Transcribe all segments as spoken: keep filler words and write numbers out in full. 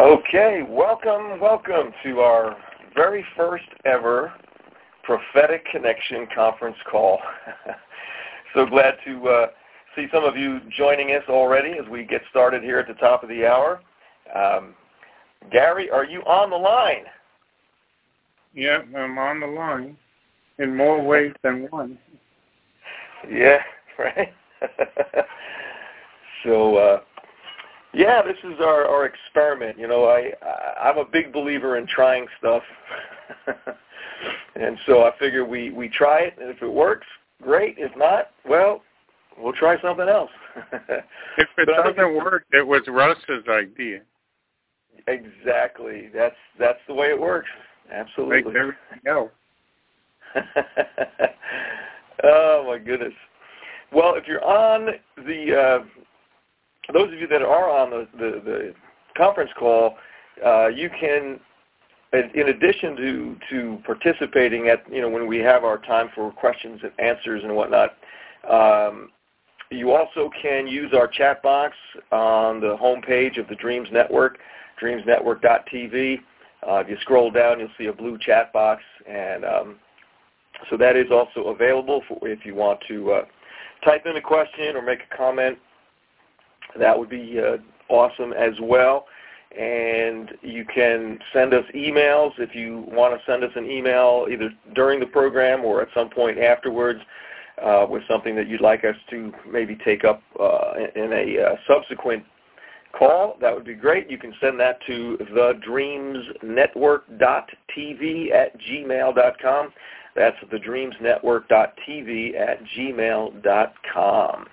Okay, welcome, welcome to our very first ever Prophetic Connection conference call. So glad to uh, see some of you joining us already as we get started here at the top of the hour. Um, Gary, are you on the line? Yeah, I'm on the line in more ways than one. Yeah, right. so, uh, yeah, this is our, our experiment. You know, I, I, I'm a big believer in trying stuff. And so I figure we, we try it, and if it works, great. If not, well, we'll try something else. If it doesn't work, it was Russ's idea. Exactly. That's that's the way it works. Absolutely. Like, there we go. Oh, my goodness. Well, if you're on the, uh, those of you that are on the, the, the conference call, uh, you can, in addition to, to participating at, you know, when we have our time for questions and answers and whatnot, um, you also can use our chat box on the homepage of the Dreams Network, dreams network dot t v. Uh, if you scroll down, you'll see a blue chat box, and um, so that is also available for if you want to uh, type in a question or make a comment. That would be uh, awesome as well. And you can send us emails if you want to send us an email either during the program or at some point afterwards uh, with something that you'd like us to maybe take up uh, in a uh, subsequent call. That would be great. You can send that to the dreams network dot t v at gmail dot com. That's the dreams network dot t v at gmail dot com.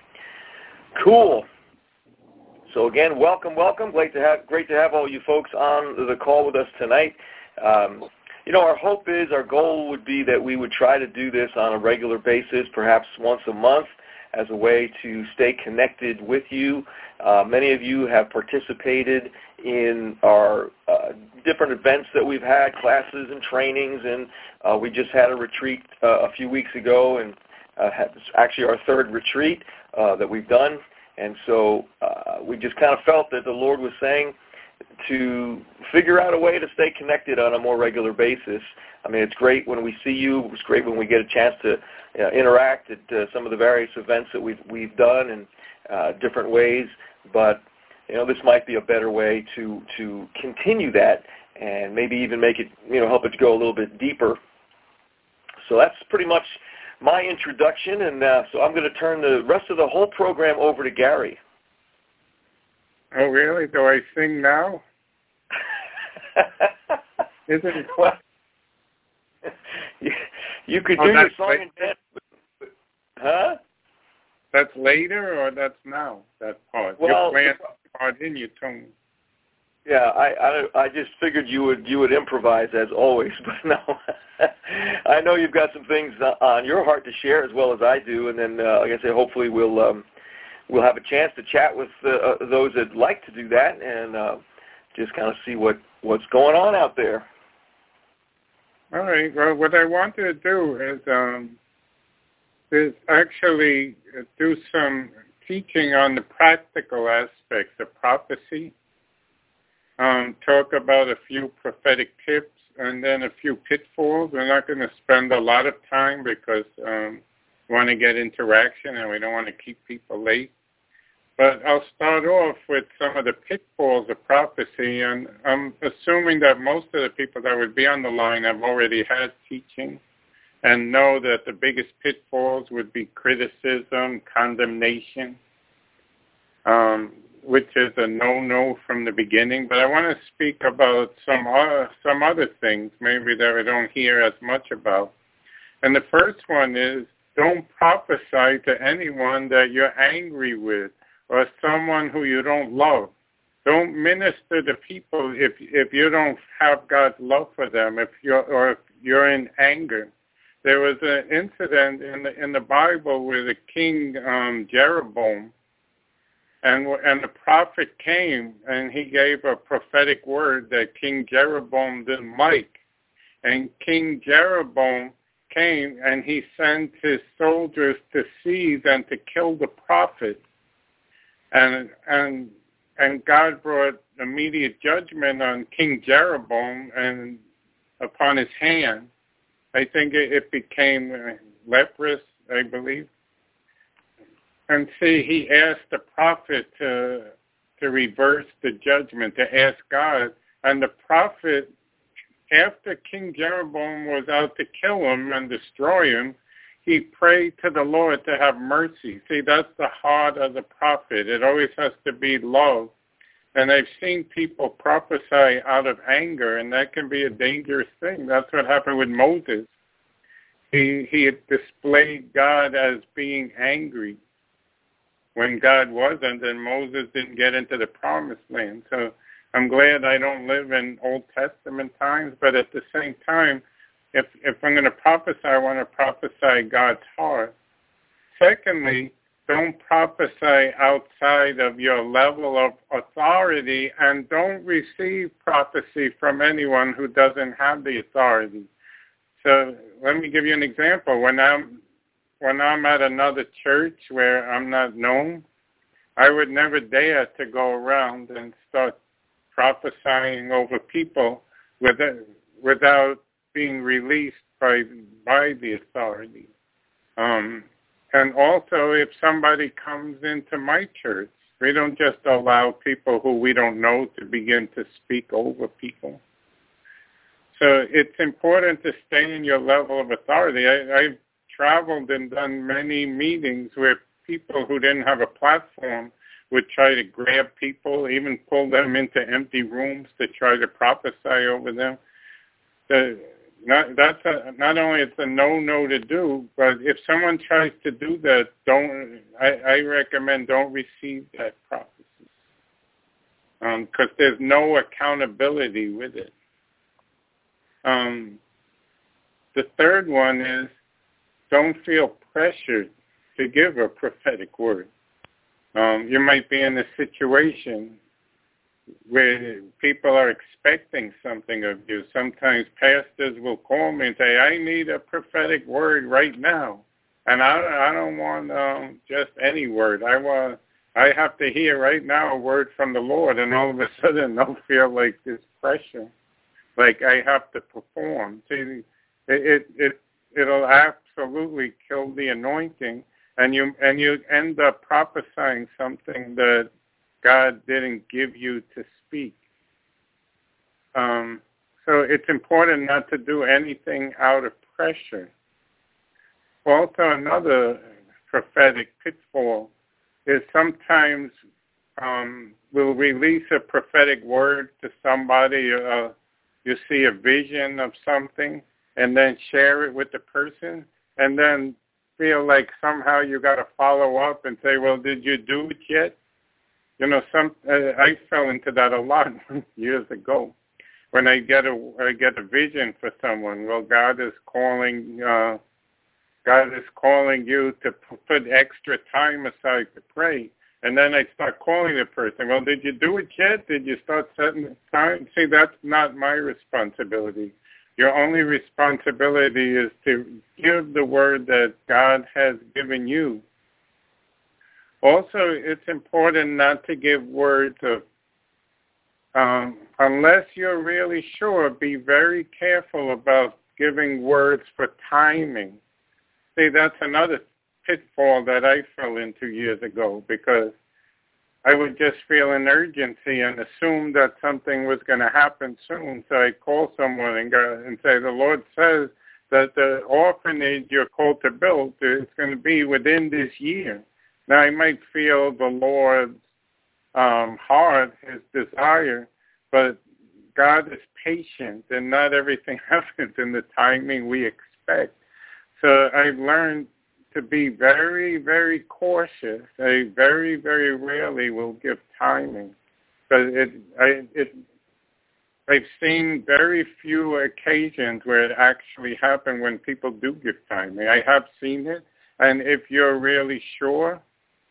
Cool. So again, welcome, welcome. Great to have, great to have all you folks on the call with us tonight. Um, you know, our hope is, our goal would be that we would try to do this on a regular basis, perhaps once a month, as a way to stay connected with you. Uh, many of you have participated in our uh, different events that we've had, classes and trainings, and uh, we just had a retreat uh, a few weeks ago, and uh, had, actually our third retreat uh, that we've done. And so uh, we just kind of felt that the Lord was saying to figure out a way to stay connected on a more regular basis. I mean, it's great when we see you. It's great when we get a chance to uh, interact at uh, some of the various events that we've we've done in uh, different ways. But you know, this might be a better way to to continue that and maybe even make it, you know, help it go a little bit deeper. So that's pretty much my introduction, and uh, so I'm going to turn the rest of the whole program over to Gary. Oh, really? Do I sing now? Isn't it? Well, you, you could oh, do your song later. and dance. Huh? That's later, or that's now, that part? Well, You're playing the part in your tone. Yeah, I, I I just figured you would you would improvise as always, but no, I know you've got some things on your heart to share as well as I do, and then uh, like I say, hopefully we'll um, we'll have a chance to chat with uh, uh, those that like to do that and uh, just kind of see what, what's going on out there. All right. Well, what I want to do is um, is actually do some teaching on the practical aspects of prophecy. Um, talk about a few prophetic tips and then a few pitfalls. We're not going to spend a lot of time because um, we want to get interaction and we don't want to keep people late. But I'll start off with some of the pitfalls of prophecy, and I'm assuming that most of the people that would be on the line have already had teaching and know that the biggest pitfalls would be criticism, condemnation, um, which is a no-no from the beginning. But I want to speak about some other, some other things maybe that we don't hear as much about. And the first one is, don't prophesy to anyone that you're angry with or someone who you don't love. Don't minister to people if if you don't have God's love for them, if you're or if you're in anger. There was an incident in the in the Bible with the king um, Jeroboam. And and the prophet came, and he gave a prophetic word that King Jeroboam didn't like. And King Jeroboam came, and he sent his soldiers to seize and to kill the prophet. And and and God brought immediate judgment on King Jeroboam and upon his hand. I think it, it became uh, leprous, I believe. And see, he asked the prophet to to reverse the judgment, to ask God. And the prophet, after King Jeroboam was out to kill him and destroy him, he prayed to the Lord to have mercy. See, that's the heart of the prophet. It always has to be love. And I've seen people prophesy out of anger, and that can be a dangerous thing. That's what happened with Moses. He, he had displayed God as being angry when God wasn't, and Moses didn't get into the promised land. So I'm glad I don't live in Old Testament times, but at the same time, if if I'm going to prophesy, I want to prophesy God's heart. Secondly, don't prophesy outside of your level of authority, and don't receive prophecy from anyone who doesn't have the authority. So let me give you an example. When I'm When I'm at another church where I'm not known, I would never dare to go around and start prophesying over people without, without being released by by the authority. Um, and also, if somebody comes into my church, we don't just allow people who we don't know to begin to speak over people. So it's important to stay in your level of authority. I, I've traveled and done many meetings where people who didn't have a platform would try to grab people, even pull them into empty rooms to try to prophesy over them. The, not, that's a, not only it's a no-no to do, but if someone tries to do that, don't. I, I recommend don't receive that prophecy, because um, there's no accountability with it. Um, the third one is, don't feel pressured to give a prophetic word. Um, you might be in a situation where people are expecting something of you. Sometimes pastors will call me and say, I need a prophetic word right now. And I, I don't want um, just any word. I want, I have to hear right now a word from the Lord. And all of a sudden they'll feel like this pressure, like I have to perform. See, it, it, it it'll absolutely kill the anointing, and you and you end up prophesying something that God didn't give you to speak. Um, so it's important not to do anything out of pressure. Also, another prophetic pitfall is sometimes um, we'll release a prophetic word to somebody. Uh, you see a vision of something, and then share it with the person, and then feel like somehow you got to follow up and say, well, did you do it yet? You know, some uh, I fell into that a lot years ago. When I get a I get a vision for someone, well, God is calling uh, God is calling you to p- put extra time aside to pray, and then I start calling the person. Well, did you do it yet? Did you start setting the time? See, that's not my responsibility. Your only responsibility is to give the word that God has given you. Also, it's important not to give words of, um, unless you're really sure, be very careful about giving words for timing. See, that's another pitfall that I fell into years ago, because I would just feel an urgency and assume that something was going to happen soon. So I'd call someone and go and say, the Lord says that the orphanage you're called to build is going to be within this year. Now, I might feel the Lord's um, heart, his desire, but God is patient, and not everything happens in the timing we expect. So I've learned to be very, very cautious. I very, very rarely will give timing. But it, I, it, I've seen very few occasions where it actually happened when people do give timing. I have seen it, and if you're really sure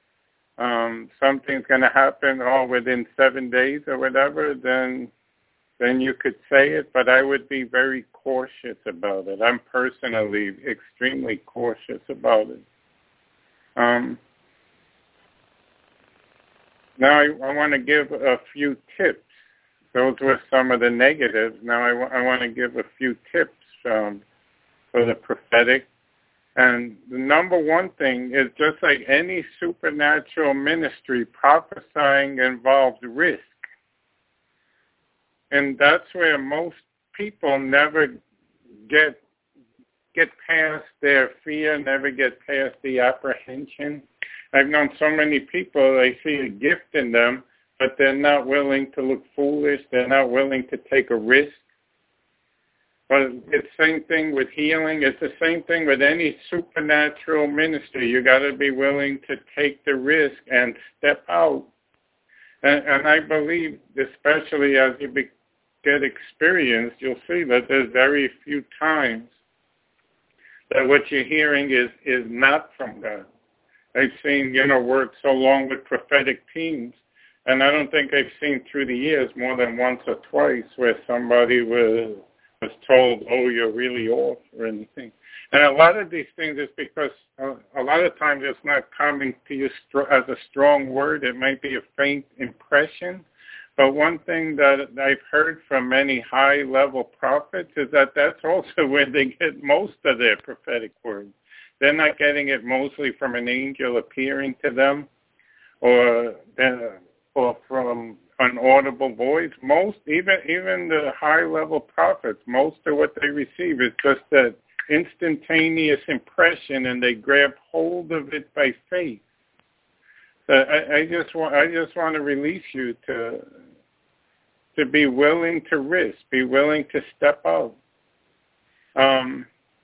um, something's going to happen all within seven days or whatever, then then you could say it, but I would be very cautious about it. I'm personally extremely cautious about it. Um, now I, I want to give a few tips. Those were some of the negatives. Now I, w- I want to give a few tips um, for the prophetic. And the number one thing is, just like any supernatural ministry, prophesying involves risk. And that's where most people never get get past their fear, never get past the apprehension. I've known so many people, they see a gift in them, but they're not willing to look foolish. They're not willing to take a risk. But it's the same thing with healing. It's the same thing with any supernatural ministry. You got to be willing to take the risk and step out. And, and I believe, especially as you be, get experience, you'll see that there's very few times that what you're hearing is, is not from God. I've seen, you know, work so long with prophetic teams, and I don't think I've seen through the years more than once or twice where somebody was was told, oh, you're really off or anything. And a lot of these things is because uh, a lot of times it's not coming to you str- as a strong word. It might be a faint impression. But one thing that I've heard from many high-level prophets is that that's also where they get most of their prophetic words. They're not getting it mostly from an angel appearing to them or or from an audible voice. Most, even even the high-level prophets, most of what they receive is just that instantaneous impression, and they grab hold of it by faith. So I, I just want I just want to release you to to be willing to risk, be willing to step out. Um,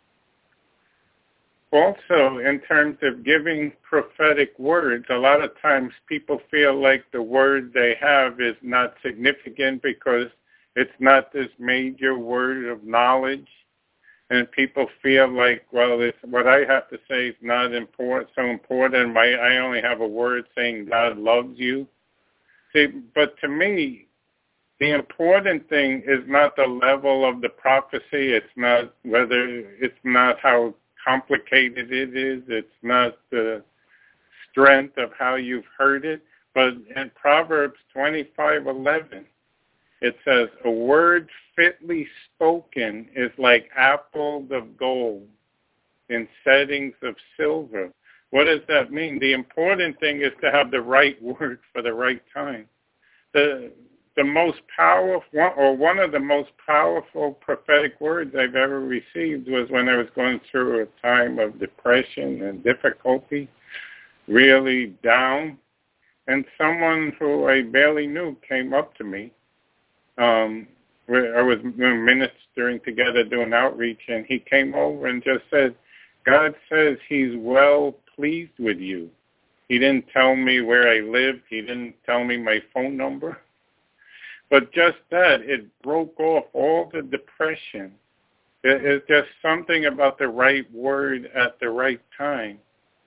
also, in terms of giving prophetic words, a lot of times people feel like the word they have is not significant because it's not this major word of knowledge. And people feel like, well, it's, what I have to say is not important, so important. My, I only have a word saying God loves you. See, but to me, the important thing is not the level of the prophecy. It's not whether, it's not how complicated it is. It's not the strength of how you've heard it. But in Proverbs twenty-five eleven, it says, a word fitly spoken is like apples of gold in settings of silver. What does that mean? The important thing is to have the right word for the right time. The the most powerful, or one of the most powerful prophetic words I've ever received was when I was going through a time of depression and difficulty, really down. And someone who I barely knew came up to me. Um, I was ministering together doing outreach, and he came over and just said, God says he's well pleased with you. He didn't tell me where I lived. He didn't tell me my phone number. But just that, it broke off all the depression. It, it's just something about the right word at the right time.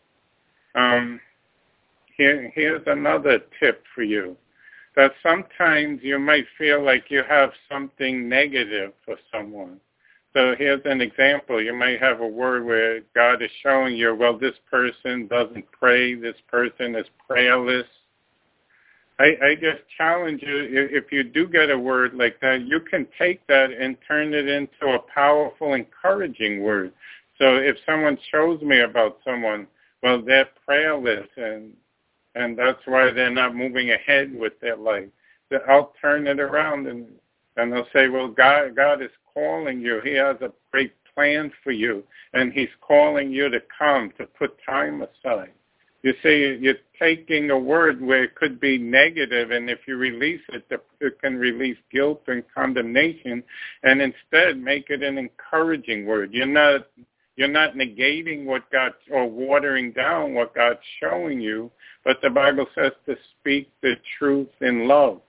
Um, here, here's another tip for you. That sometimes you might feel like you have something negative for someone. So here's an example. You might have a word where God is showing you, well, this person doesn't pray, this person is prayerless. I, I just challenge you, if you do get a word like that, you can take that and turn it into a powerful, encouraging word. So if someone shows me about someone, well, they're prayerless, and and that's why they're not moving ahead with their life. So I'll turn it around, and, and they'll say, well, God, God is calling you. He has a great plan for you, and he's calling you to come, to put time aside. You see, you're taking a word where it could be negative, and if you release it, it can release guilt and condemnation, and instead make it an encouraging word. You're not you're not negating what God, or watering down what God's showing you, but the Bible says to speak the truth in love.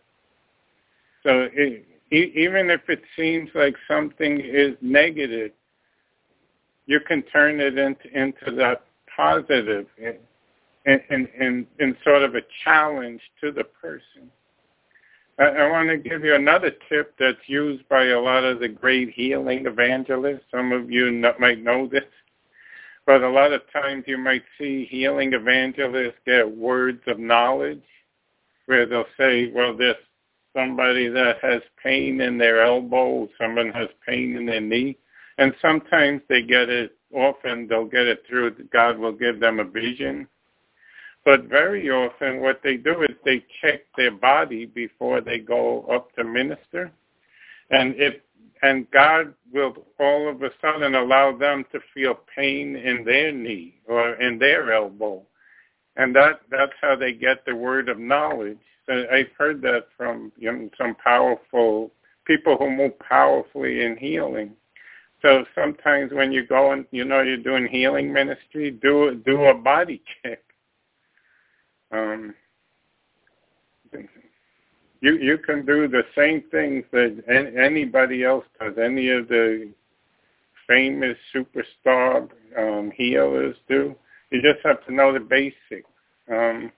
So it, even if it seems like something is negative, you can turn it into, into that positive. And, and, and, and sort of a challenge to the person. I, I want to give you another tip that's used by a lot of the great healing evangelists. Some of you know, might know this, but a lot of times you might see healing evangelists get words of knowledge, where they'll say, well, there's somebody that has pain in their elbow, someone has pain in their knee, and sometimes they get it, often they'll get it through, God will give them a vision. But very often what they do is they check their body before they go up to minister. And if and God will all of a sudden allow them to feel pain in their knee or in their elbow. And that, that's how they get the word of knowledge. So I've heard that from you know, some powerful people who move powerfully in healing. So sometimes when you go and, you know, you're doing healing ministry, do, do a body check. Um, you you can do the same things that anybody else does. Any of the famous superstar um, healers do. You just have to know the basics. Um,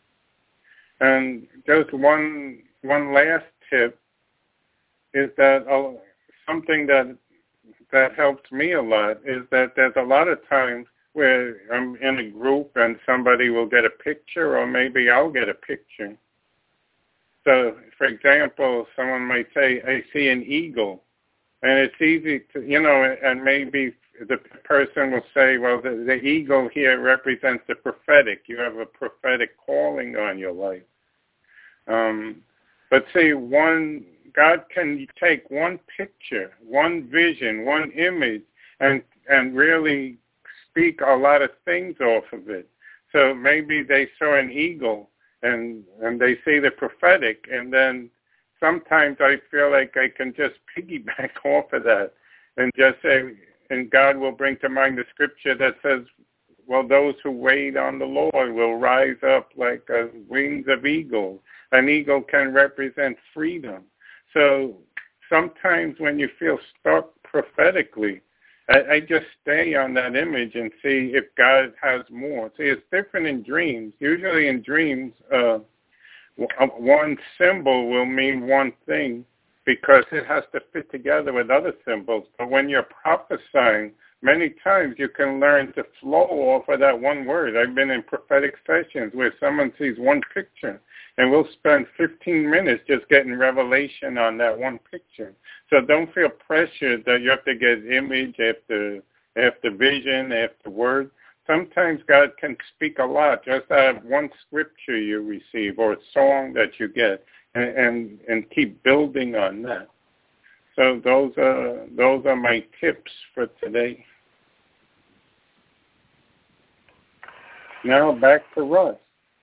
and just one one last tip is that uh, something that that helps me a lot is that there's a lot of times where I'm in a group and somebody will get a picture, or maybe I'll get a picture. So, for example, someone might say, I see an eagle. And it's easy to, you know, and maybe the person will say, well, the, the eagle here represents the prophetic. You have a prophetic calling on your life. Um, but see, one, God can take one picture, one vision, one image, and and really speak a lot of things off of it. So maybe they saw an eagle and and they see the prophetic, and then sometimes I feel like I can just piggyback off of that and just say, and God will bring to mind the scripture that says, well, those who wait on the Lord will rise up like uh, wings of eagles. An eagle can represent freedom. So sometimes when you feel stuck prophetically, I, I just stay on that image and see if God has more. See, it's different in dreams. Usually in dreams, uh, one symbol will mean one thing because it has to fit together with other symbols. But when you're prophesying, many times you can learn to flow off of that one word. I've been in prophetic sessions where someone sees one picture, and we'll spend fifteen minutes just getting revelation on that one picture. So don't feel pressured that you have to get image after after vision, after word. Sometimes God can speak a lot just out of one scripture you receive or a song that you get, and, and, and keep building on that. So those are those are my tips for today. Now back to Russ.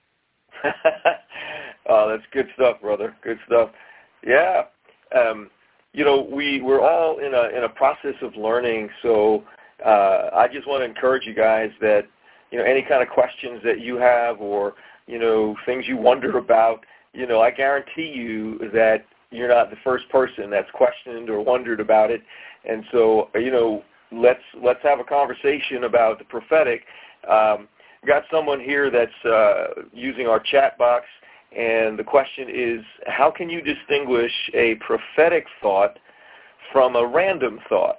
Oh, that's good stuff, brother. Good stuff. Yeah. Um, you know, we we're all in a in a process of learning. So uh, I just want to encourage you guys that you know any kind of questions that you have or you know things you wonder about. You know, I guarantee you that you're not the first person that's questioned or wondered about it. And so, you know, let's let's have a conversation about the prophetic. Um, got someone here that's uh, using our chat box, and the question is, how can you distinguish a prophetic thought from a random thought?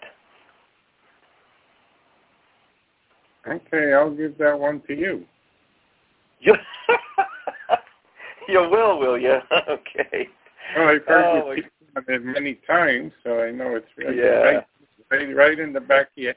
Okay, I'll give that one to you. You will, will you? Okay. Well, I've heard oh, you speak it many times, so I know it's right, yeah. right, right in the back of your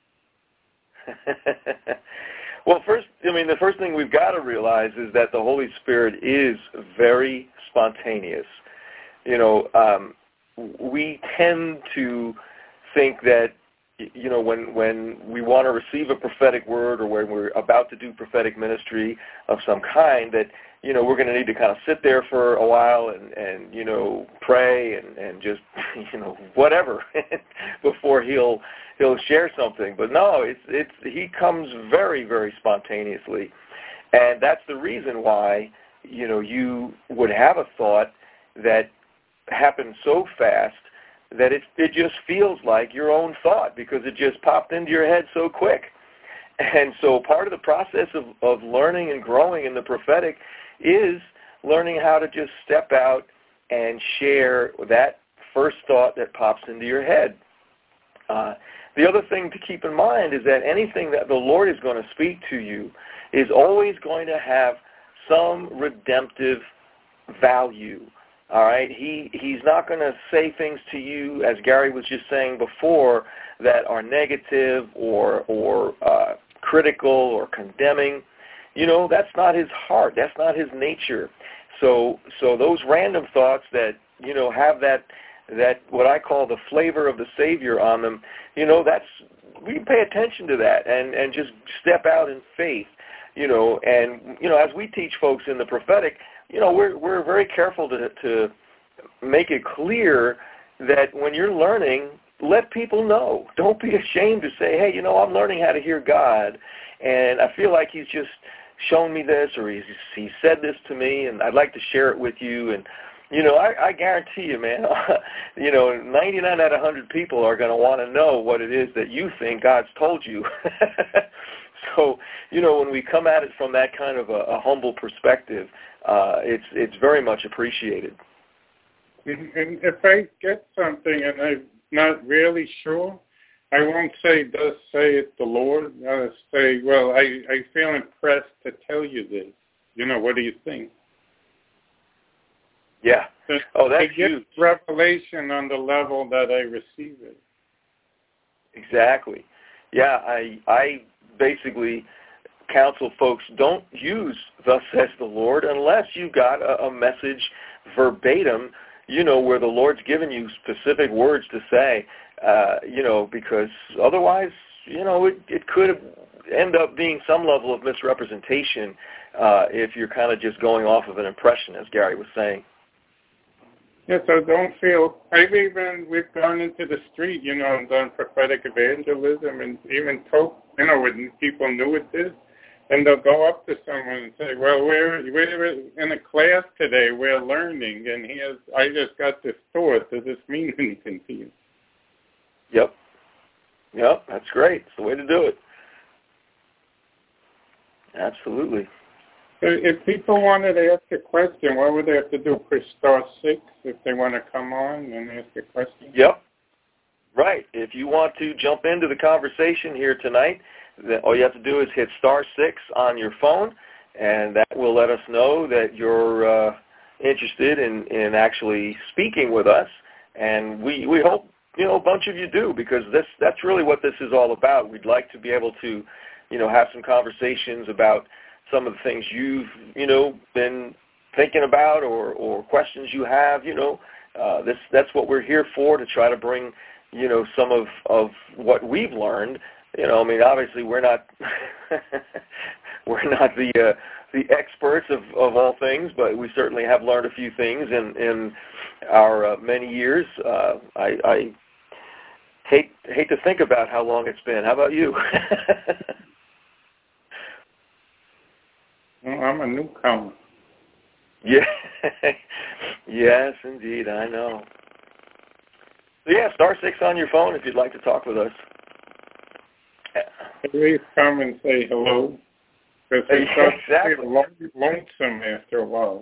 head. Well, first, I mean, the first thing we've got to realize is that the Holy Spirit is very spontaneous. You know, um, we tend to think that, you know, when when we want to receive a prophetic word or when we're about to do prophetic ministry of some kind, that, you know, we're going to need to kind of sit there for a while and, and you know, pray and, and just, you know, whatever before he'll he'll share something. But no, it's it's he comes very, very spontaneously. And that's the reason why, you know, you would have a thought that happens so fast that it it just feels like your own thought because it just popped into your head so quick. And so part of the process of, of learning and growing in the prophetic is learning how to just step out and share that first thought that pops into your head. Uh, the other thing to keep in mind is that anything that the Lord is going to speak to you is always going to have some redemptive value. All right, he he's not going to say things to you, as Gary was just saying before, that are negative or or uh, critical or condemning. You know, that's not his heart. That's not his nature. So so those random thoughts that, you know, have that that what I call the flavor of the Savior on them, you know, that's, we can pay attention to that and and just step out in faith. You know, and you know, as we teach folks in the prophetic, you know, we're we're very careful to to make it clear that when you're learning, let people know. Don't be ashamed to say, hey, you know, I'm learning how to hear God, and I feel like He's just shown me this, or He's He said this to me, and I'd like to share it with you. And you know, I, I guarantee you, man, you know, ninety-nine out of one hundred people are going to want to know what it is that you think God's told you. So, you know, when we come at it from that kind of a, a humble perspective, uh, it's it's very much appreciated. And if I get something and I'm not really sure, I won't say, thus saith the Lord. I'll say, well, I, I feel impressed to tell you this. You know, what do you think? Yeah. So oh, that's I get huge. Revelation on the level that I receive it. Exactly. Yeah, I I basically counsel folks, don't use thus says the Lord unless you got a, a message verbatim, you know, where the Lord's given you specific words to say, uh, you know, because otherwise, you know, it, it could end up being some level of misrepresentation uh, if you're kind of just going off of an impression, as Gary was saying. Yeah, so don't feel, I've even, we've gone into the street, you know, and done prophetic evangelism and even told, you know, when people knew it did, and they'll go up to someone and say, well, we're, we're in a class today, we're learning, and he has, I just got this thought, does this mean anything to you? Yep. Yep, that's great. It's the way to do it. Absolutely. So if people wanted to ask a question, what would they have to do? Push star six if they want to come on and ask a question? Yep. Right. If you want to jump into the conversation here tonight, then all you have to do is hit star six on your phone, and that will let us know that you're uh, interested in, in actually speaking with us. And we, we hope, you know, a bunch of you do, because this that's really what this is all about. We'd like to be able to, you know, have some conversations about some of the things you've, you know, been thinking about, or, or questions you have. You know, uh, this that's what we're here for, to try to bring, you know, some of, of what we've learned. You know, I mean, obviously we're not we're not the uh, the experts of, of all things, but we certainly have learned a few things in in our uh, many years. Uh, I, I hate hate to think about how long it's been. How about you? Well, I'm a newcomer. Yeah. Yes, indeed. I know. So yeah, star six on your phone if you'd like to talk with us. Please come and say hello. Because it Yeah, starts exactly. to feel lonesome after a while.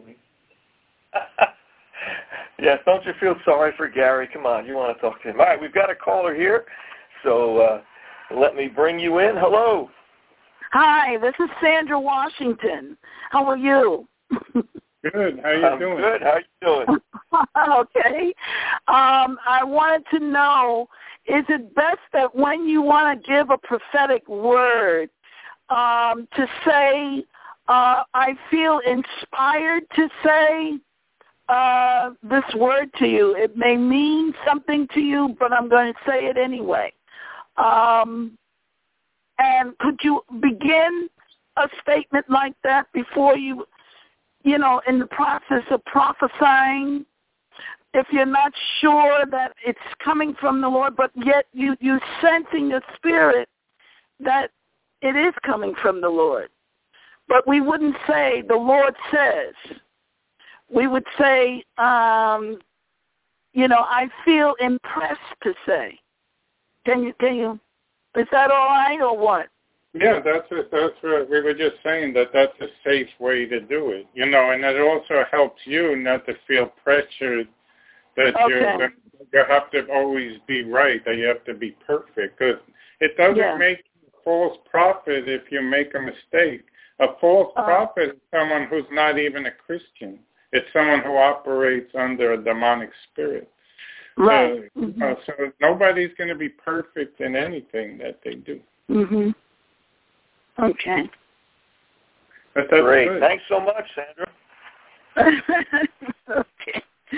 Yes, don't you feel sorry for Gary? Come on, you want to talk to him. All right, we've got a caller here, so uh, let me bring you in. Hello. Hi, this is Sandra Washington. How are you? Good. How you I'm doing? Good. How you doing? Okay. Um, I wanted to know, is it best that when you want to give a prophetic word, um, to say, uh, I feel inspired to say uh, this word to you? It may mean something to you, but I'm going to say it anyway. Um, and could you begin a statement like that before you, you know, in the process of prophesying? If you're not sure that it's coming from the Lord, but yet you, you sense in your spirit that it is coming from the Lord. But we wouldn't say, the Lord says. We would say, um, you know, I feel impressed to say. Can you, can you, is that all right or what? Yeah, that's a, that's what we were just saying, that that's a safe way to do it. You know, and it also helps you not to feel pressured that Okay. you're, you have to always be right, that you have to be perfect. Because it doesn't Yeah. make you a false prophet if you make a mistake. A false Uh, prophet is someone who's not even a Christian. it's someone who operates under a demonic spirit. Right. Uh, mm-hmm. uh, so nobody's going to be perfect in anything that they do. Mm-hmm. Okay. But that's Great. good. Thanks so much, Sandra. Okay.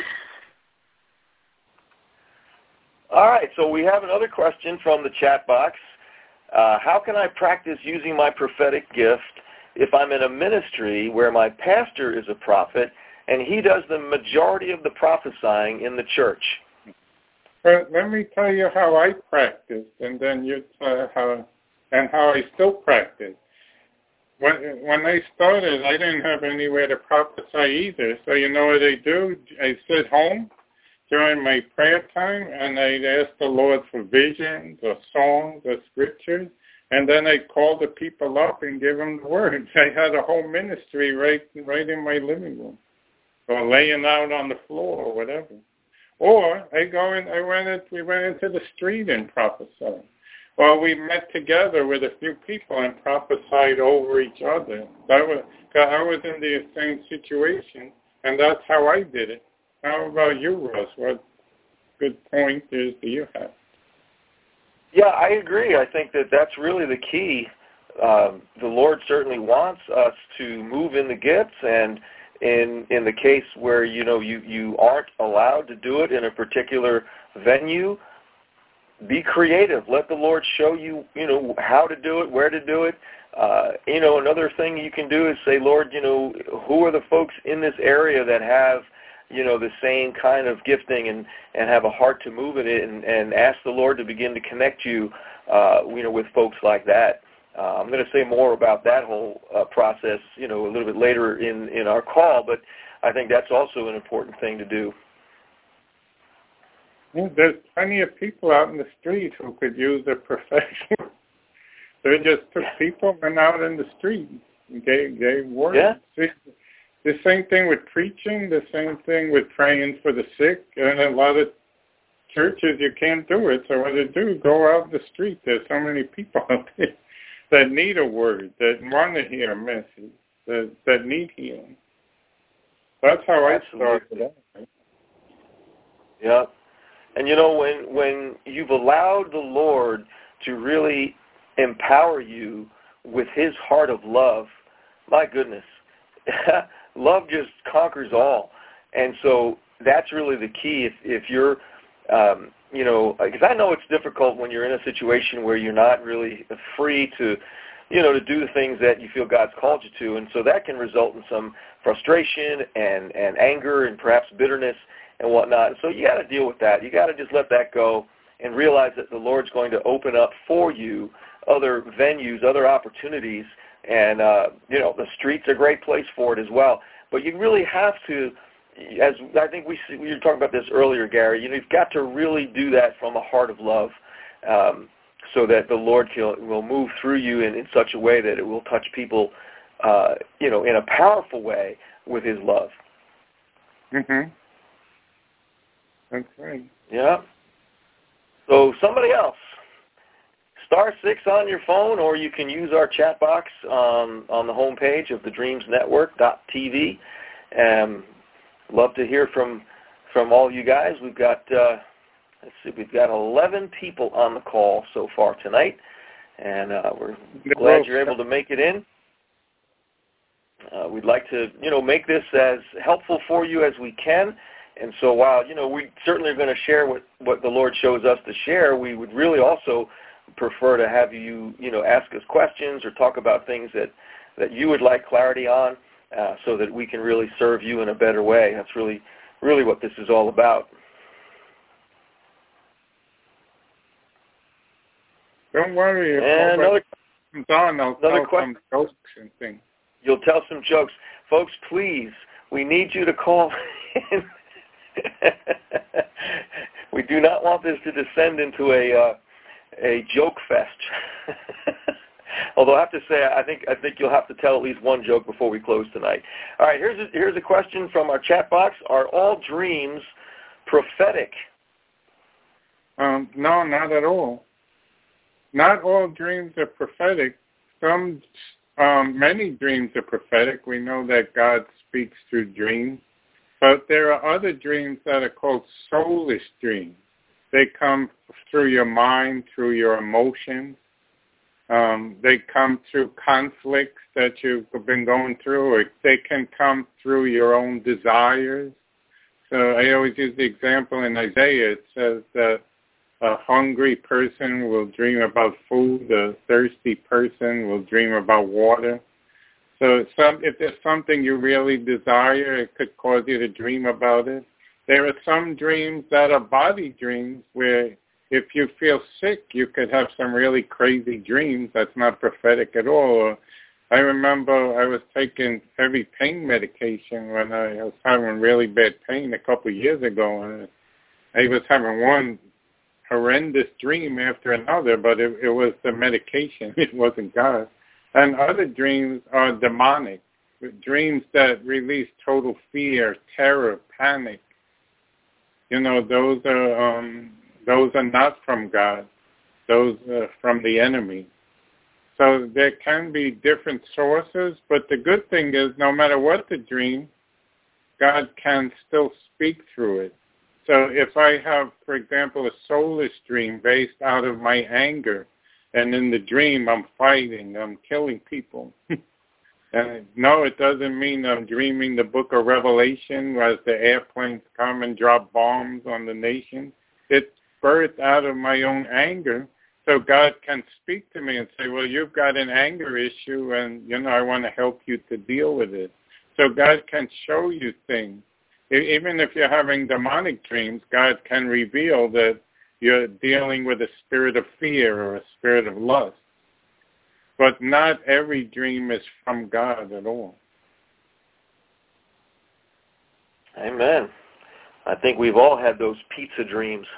All right, so we have another question from the chat box. Uh, how can I practice using my prophetic gift if I'm in a ministry where my pastor is a prophet and he does the majority of the prophesying in the church? But let me tell you how I practiced, and then you tell how and how I still practice. When when I started, I didn't have anywhere to prophesy either. So you know what I do? I sit home during my prayer time, and I'd ask the Lord for visions or songs or scriptures, and then I'd call the people up and give them the words. I had a whole ministry right right in my living room, or laying out on the floor or whatever. Or I go in, I went in, we went into the street and prophesied. Well, we met together with a few people and prophesied over each other. That was, I was in the same situation, and that's how I did it. How about you, Russ? What good pointers do you have? Yeah, I agree. I think that that's really the key. Um, the Lord certainly wants us to move in the gifts, and in in the case where you know you, you aren't allowed to do it in a particular venue, be creative. Let the Lord show you, you know, how to do it, where to do it. Uh, you know, another thing you can do is say, Lord, you know, who are the folks in this area that have, you know, the same kind of gifting and, and have a heart to move in it, and, and ask the Lord to begin to connect you, uh, you know, with folks like that. Uh, I'm going to say more about that whole uh, process, you know, a little bit later in, in our call, but I think that's also an important thing to do. Yeah, there's plenty of people out in the street who could use a profession. They just took people and out in the street and gave, gave words. Yeah. The same thing with preaching, the same thing with praying for the sick. And a lot of churches, you can't do it. So what do you do? Go out in the street. There's so many people out there that need a word, that want to hear a message, that, that need healing. That's how Absolutely. I started out. Yeah. And, you know, when when you've allowed the Lord to really empower you with his heart of love, my goodness, love just conquers all. And so that's really the key. If, if you're, um, you know, because I know it's difficult when you're in a situation where you're not really free to, you know, to do the things that you feel God's called you to. And so that can result in some frustration and, and anger and perhaps bitterness and whatnot. So you got to deal with that. You got to just let that go and realize that the Lord's going to open up for you other venues, other opportunities, and, uh, you know, the street's a great place for it as well. But you really have to, as I think we, we were talking about this earlier, Gary, you know, you've got to really do that from a heart of love, um, so that the Lord can, will move through you in, in such a way that it will touch people, uh, you know, in a powerful way with his love. Mm-hmm. That's right. Yeah. So somebody else, star six on your phone, or you can use our chat box um, on the home page of the dreams network dot t v. Um, love to hear from from all you guys. We've got uh, let's see, we've got eleven people on the call so far tonight, and uh, we're glad you're able to make it in. Uh, we'd like to, you know, make this as helpful for you as we can. And so while, you know, we certainly are going to share what, what the Lord shows us to share, we would really also prefer to have you, you know, ask us questions or talk about things that, that you would like clarity on, uh, so that we can really serve you in a better way. That's really, really what this is all about. Don't worry. If and another, comes on, I'll another tell question. some jokes and things. You'll tell some jokes. Folks, please, we need you to call in. We do not want this to descend into a uh, a joke fest. Although I have to say, I think I think you'll have to tell at least one joke before we close tonight. All right, here's a, here's a question from our chat box. Are all dreams prophetic? Um, no, not at all. Not all dreams are prophetic. Some, um, many dreams are prophetic. We know that God speaks through dreams. But there are other dreams that are called soulless dreams. They come through your mind, through your emotions. Um, they come through conflicts that you've been going through, or they can come through your own desires. So I always use the example in Isaiah. It says that a hungry person will dream about food. A thirsty person will dream about water. So some, if there's something you really desire, it could cause you to dream about it. There are some dreams that are body dreams where if you feel sick, you could have some really crazy dreams. That's not prophetic at all. Or I remember I was taking heavy pain medication when I was having really bad pain a couple of years ago. And I was having one horrendous dream after another, but it, it was the medication. It wasn't God. And other dreams are demonic, dreams that release total fear, terror, panic. You know, those are um, those are not from God. Those are from the enemy. So there can be different sources, but the good thing is no matter what the dream, God can still speak through it. So if I have, for example, a soulless dream based out of my anger, and in the dream I'm fighting, I'm killing people. And no, it doesn't mean I'm dreaming the book of Revelation as the airplanes come and drop bombs on the nation. It's birthed out of my own anger. So God can speak to me and say, well, you've got an anger issue and, you know, I want to help you to deal with it. So God can show you things. Even if you're having demonic dreams, God can reveal that you're dealing with a spirit of fear or a spirit of lust. But not every dream is from God at all. Amen. I think we've all had those pizza dreams.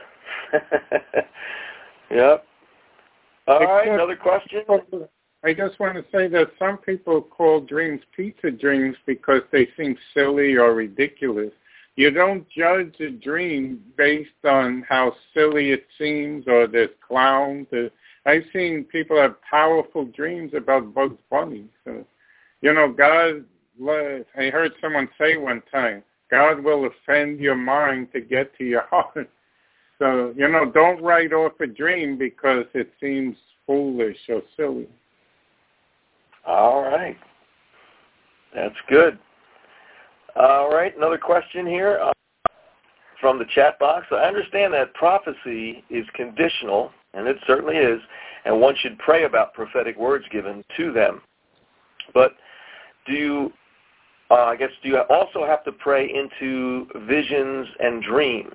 Yep. All right, Except, another question? I just want to say that some people call dreams pizza dreams because they seem silly or ridiculous. You don't judge a dream based on how silly it seems or there's clowns. Or, I've seen people have powerful dreams about Bugs Bunny. So, you know, God, I heard someone say one time, God will offend your mind to get to your heart. So, you know, don't write off a dream because it seems foolish or silly. All right. That's good. All right, another question here uh, from the chat box. I understand that prophecy is conditional, and it certainly is, and one should pray about prophetic words given to them. But do you, uh, I guess, do you also have to pray into visions and dreams?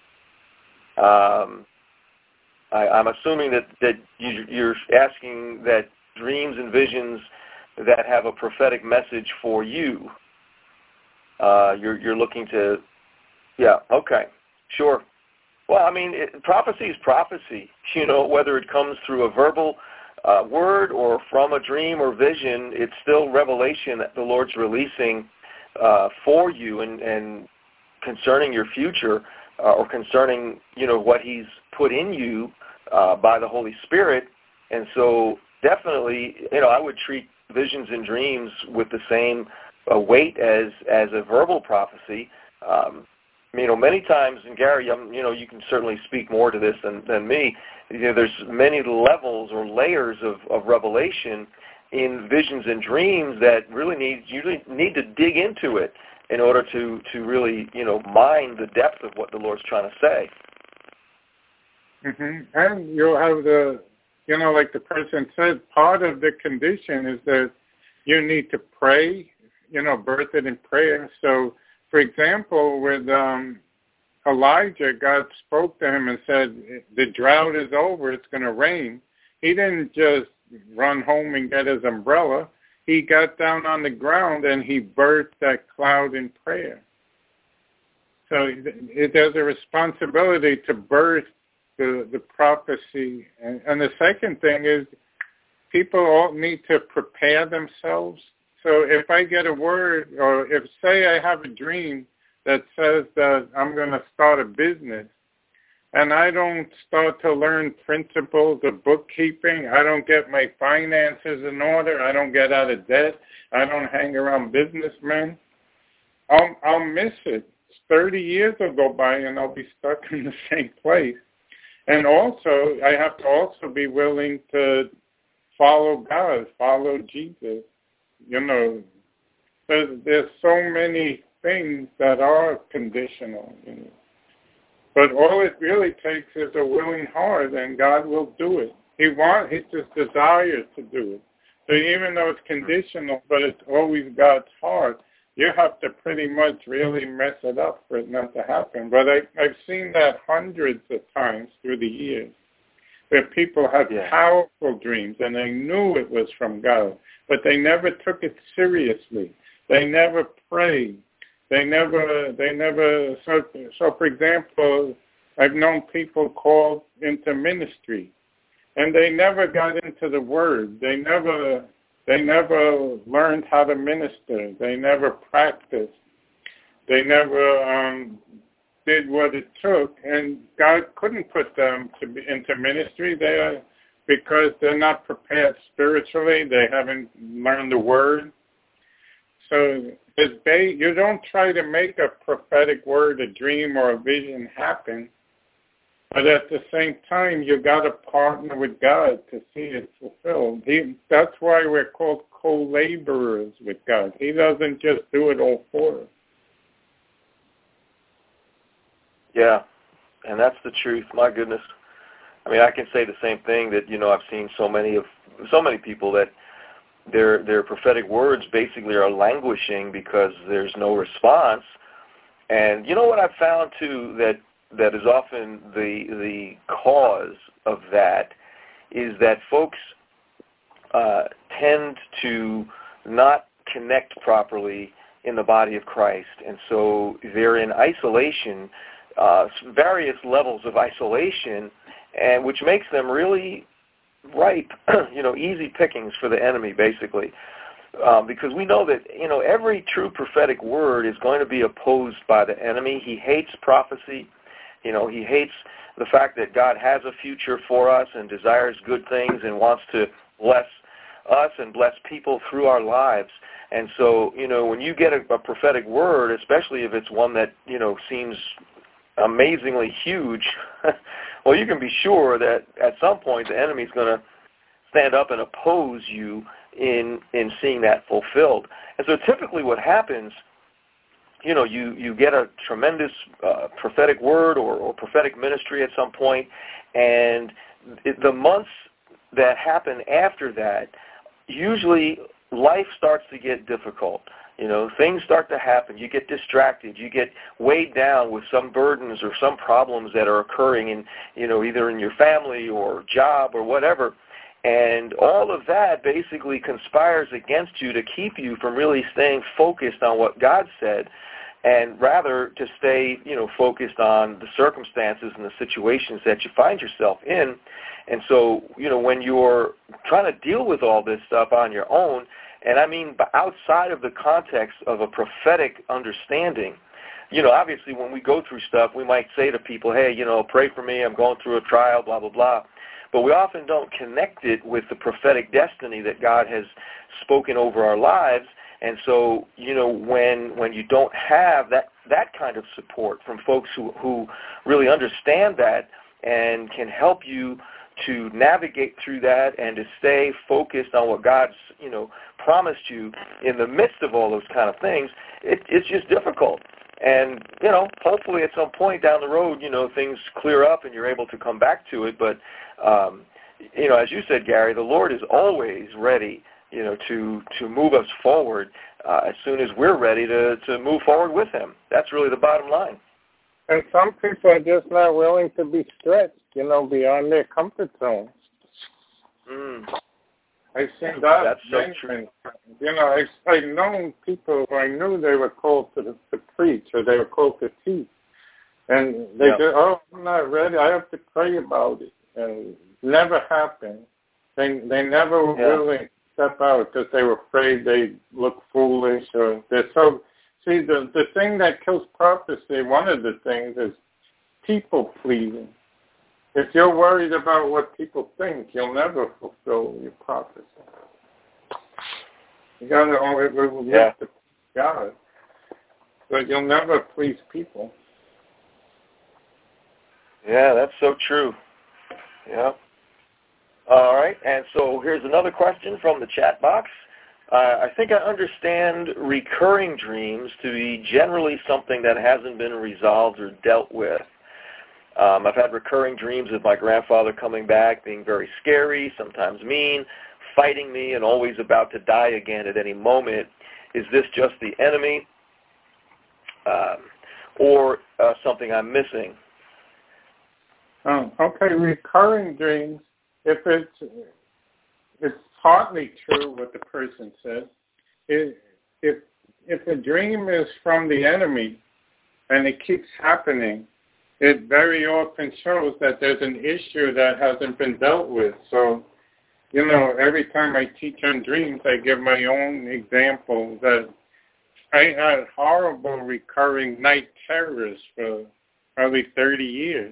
Um, I, I'm assuming that, that you, you're asking that dreams and visions that have a prophetic message for you, uh, you're, you're looking to, yeah, okay, sure. Well, I mean, it, prophecy is prophecy, you know, whether it comes through a verbal uh, word or from a dream or vision, it's still revelation that the Lord's releasing uh, for you and, and concerning your future uh, or concerning, you know, what he's put in you uh, by the Holy Spirit. And so definitely, you know, I would treat visions and dreams with the same uh, weight as, as a verbal prophecy. Um, you know, many times, and Gary, um, you know, you can certainly speak more to this than, than me, you know, there's many levels or layers of, of revelation in visions and dreams that really need, you really need to dig into it in order to, to really, you know, mine the depth of what the Lord's trying to say. Mm-hmm. And you'll have the, you know, like the person said, part of the condition is that you need to pray, you know, birth it in prayer. So, for example, with um, Elijah, God spoke to him and said, the drought is over, it's going to rain. He didn't just run home and get his umbrella. He got down on the ground and he birthed that cloud in prayer. So it, there's a responsibility to birth the, the prophecy. And, and the second thing is people all need to prepare themselves. So if I get a word, or if, say, I have a dream that says that I'm going to start a business, and I don't start to learn principles of bookkeeping, I don't get my finances in order, I don't get out of debt, I don't hang around businessmen, I'll, I'll miss it. thirty years will go by and I'll be stuck in the same place. And also, I have to also be willing to follow God, follow Jesus. You know, there's, there's so many things that are conditional. You know. But all it really takes is a willing heart, and God will do it. He wants, he just desires to do it. So even though it's conditional, but it's always God's heart, you have to pretty much really mess it up for it not to happen. But I, I've seen that hundreds of times through the years, where people had yeah. powerful dreams, and they knew it was from God, but they never took it seriously. They never prayed. They never, they never, so, so for example, I've known people called into ministry, and they never got into the Word. They never, they never learned how to minister. They never practiced. They never um, did what it took, and God couldn't put them to be into ministry there because they're not prepared spiritually. They haven't learned the Word. So you don't try to make a prophetic word, a dream, or a vision happen. But at the same time, you got to partner with God to see it fulfilled. He, that's why we're called co-laborers with God. He doesn't just do it all for us. Yeah, and that's the truth. My goodness. I mean, I can say the same thing that, you know, I've seen so many of so many people that their their prophetic words basically are languishing because there's no response. And you know what I've found too, that that is often the the cause of that is that folks uh, tend to not connect properly in the body of Christ, and so they're in isolation, uh, various levels of isolation, and which makes them really ripe, you know, easy pickings for the enemy, basically. Um, because we know that, you know, every true prophetic word is going to be opposed by the enemy. He hates prophecy. You know, he hates the fact that God has a future for us and desires good things and wants to bless us and bless people through our lives. And so, you know, when you get a, a prophetic word, especially if it's one that, you know, seems amazingly huge, well, you can be sure that at some point the enemy's going to stand up and oppose you in in seeing that fulfilled. And so typically what happens, you know, you, you get a tremendous uh, prophetic word or, or prophetic ministry at some point, and it, the months that happen after that, usually life starts to get difficult. You know, things start to happen. You get distracted. You get weighed down with some burdens or some problems that are occurring in, you know, either in your family or job or whatever. And all of that basically conspires against you to keep you from really staying focused on what God said, and rather to stay, you know, focused on the circumstances and the situations that you find yourself in. And so, you know, when you're trying to deal with all this stuff on your own, and I mean outside of the context of a prophetic understanding, you know, obviously when we go through stuff, we might say to people, hey, you know, pray for me, I'm going through a trial, blah, blah, blah. But we often don't connect it with the prophetic destiny that God has spoken over our lives. And so, you know, when when you don't have that, that kind of support from folks who, who really understand that and can help you to navigate through that and to stay focused on what God's, you know, promised you in the midst of all those kind of things, it, it's just difficult. And, you know, hopefully at some point down the road, you know, things clear up and you're able to come back to it. But, um, you know, as you said, Gary, the Lord is always ready, you know, to, to move us forward uh, as soon as we're ready to, to move forward with him. That's really the bottom line. And some people are just not willing to be stretched, you know, beyond their comfort zone. Mm. I've seen that. That's so true. You know, I've, I've known people who I knew they were called to, to preach or they were called to teach. And they yep. go, oh, I'm not ready. I have to pray about it. And it never happened. They, they never were yeah. willing to step out because they were afraid they'd look foolish. Or they're so... See, the, the thing that kills prophecy, one of the things is people pleasing. If you're worried about what people think, you'll never fulfill your prophecy. You got to always live yeah. to God. but you'll never please people. Yeah, that's so true. Yeah. All right, and so here's another question from the chat box. Uh, I think I understand recurring dreams to be generally something that hasn't been resolved or dealt with. Um, I've had recurring dreams of my grandfather coming back, being very scary, sometimes mean, fighting me, and always about to die again at any moment. Is this just the enemy um, or uh, something I'm missing? Oh, okay, recurring dreams, if it's, it's partly true what the person says. It, if, if a dream is from the enemy and it keeps happening, it very often shows that there's an issue that hasn't been dealt with. So, you know, every time I teach on dreams, I give my own example that I had horrible recurring night terrors for probably thirty years.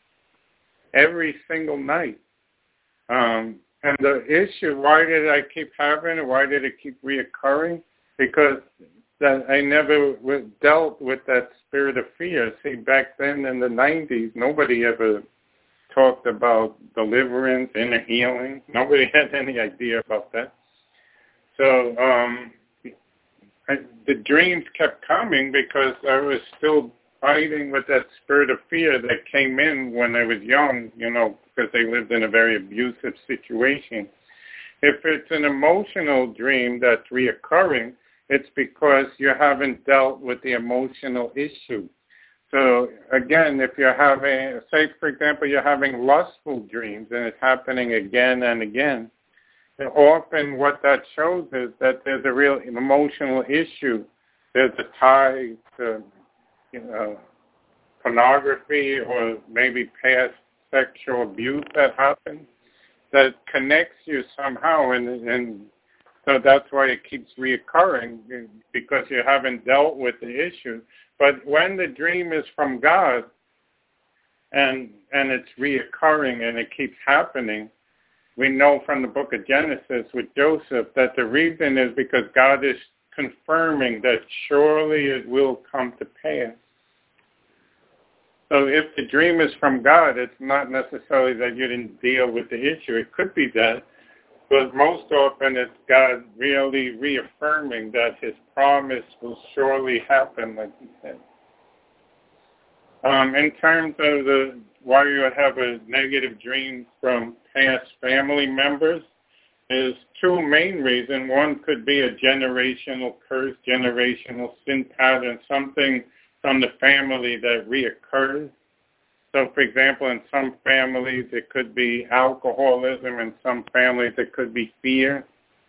Every single night. Um, and the issue, why did I keep having it? Why did it keep reoccurring? Because that I never dealt with that spirit of fear. See, back then in the nineties, nobody ever talked about deliverance, inner healing. Nobody had any idea about that. So um, I, the dreams kept coming because I was still fighting with that spirit of fear that came in when I was young, you know, because they lived in a very abusive situation. If it's an emotional dream that's reoccurring, it's because you haven't dealt with the emotional issue. So, again, if you're having, say, for example, you're having lustful dreams and it's happening again and again, and often what that shows is that there's a real emotional issue. There's a tie to, you know, pornography or maybe past sexual abuse that happened that connects you somehow, and, and so that's why it keeps reoccurring, because you haven't dealt with the issue. But when the dream is from God and and it's reoccurring and it keeps happening, we know from the book of Genesis with Joseph that the reason is because God is confirming that surely it will come to pass. So if the dream is from God, it's not necessarily that you didn't deal with the issue. It could be that, but most often it's God really reaffirming that his promise will surely happen, like he said. Um, in terms of the why you would have a negative dream from past family members, there's two main reasons. One could be a generational curse, generational sin pattern, something from the family that reoccurs. So, for example, in some families it could be alcoholism, in some families it could be fear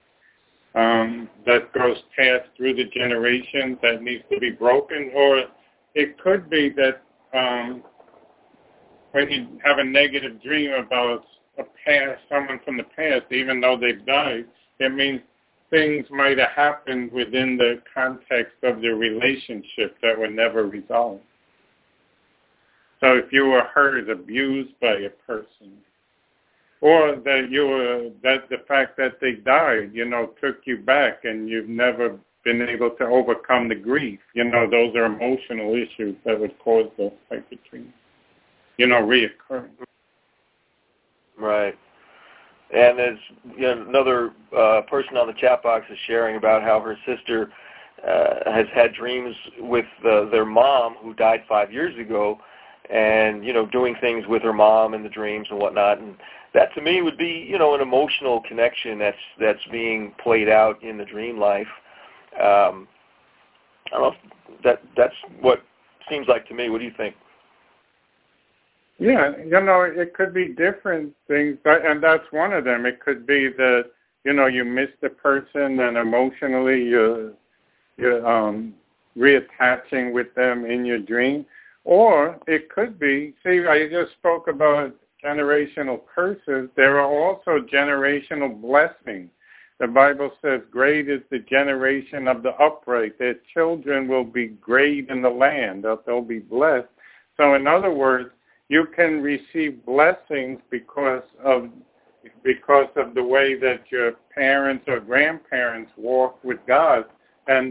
um, that goes passed through the generations that needs to be broken. Or it could be that um, when you have a negative dream about a past, someone from the past, even though they've died, it means things might have happened within the context of their relationship that were never resolved. So if you were hurt, abused by a person, or that you were, that the fact that they died, you know, took you back and you've never been able to overcome the grief, you know, those are emotional issues that would cause those type of dreams, you know, reoccurring. Right. And there's, you know, another uh, person on the chat box is sharing about how her sister uh, has had dreams with uh, their mom who died five years ago, and, you know, doing things with her mom in the dreams and whatnot. And that to me would be, you know, an emotional connection that's that's being played out in the dream life. Um, I don't know if that that's what seems like to me. What do you think? Yeah, you know, it could be different things, and that's one of them. It could be that, you know, you miss the person and emotionally you're, you're um, reattaching with them in your dream. Or it could be, see, I just spoke about generational curses. There are also generational blessings. The Bible says, great is the generation of the upright. Their children will be great in the land. They'll be blessed. So in other words, you can receive blessings because of because of the way that your parents or grandparents walked with God. And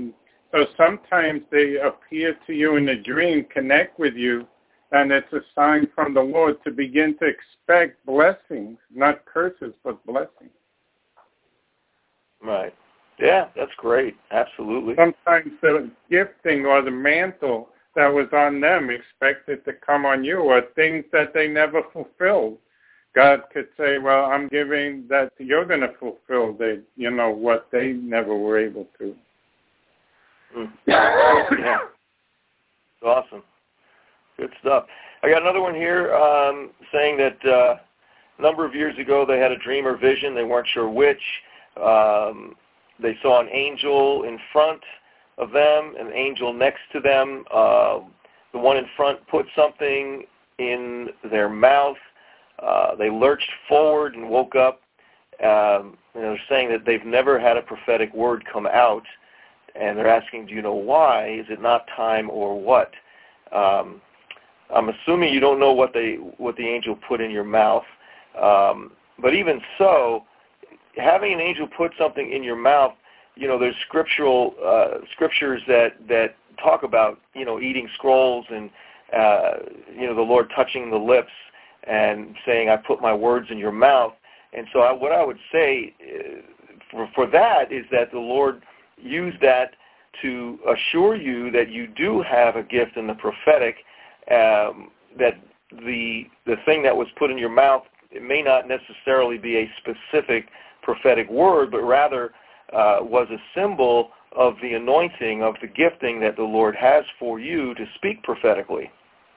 So sometimes they appear to you in a dream, connect with you, and it's a sign from the Lord to begin to expect blessings, not curses, but blessings. Right. Yeah, that's great. Absolutely. Sometimes the gifting or the mantle that was on them expected to come on you, or things that they never fulfilled. God could say, well, I'm giving that you're going to fulfill the, you know, what they never were able to. Mm. Yeah. Awesome. Good stuff. I got another one here um, saying that uh, a number of years ago they had a dream or vision. They weren't sure which. Um, they saw an angel in front of them, an angel next to them. Uh, the one in front put something in their mouth. Uh, they lurched forward and woke up. Um, and they're saying that they've never had a prophetic word come out. And they're asking, do you know why? Is it not time or what? Um, I'm assuming you don't know what they what the angel put in your mouth. Um, but even so, having an angel put something in your mouth, you know, there's scriptural uh, scriptures that, that talk about, you know, eating scrolls and, uh, you know, the Lord touching the lips and saying, I put my words in your mouth. And so I, what I would say uh, for, for that is that the Lord used that to assure you that you do have a gift in the prophetic, um, that the the thing that was put in your mouth, it may not necessarily be a specific prophetic word, but rather uh, was a symbol of the anointing, of the gifting that the Lord has for you to speak prophetically.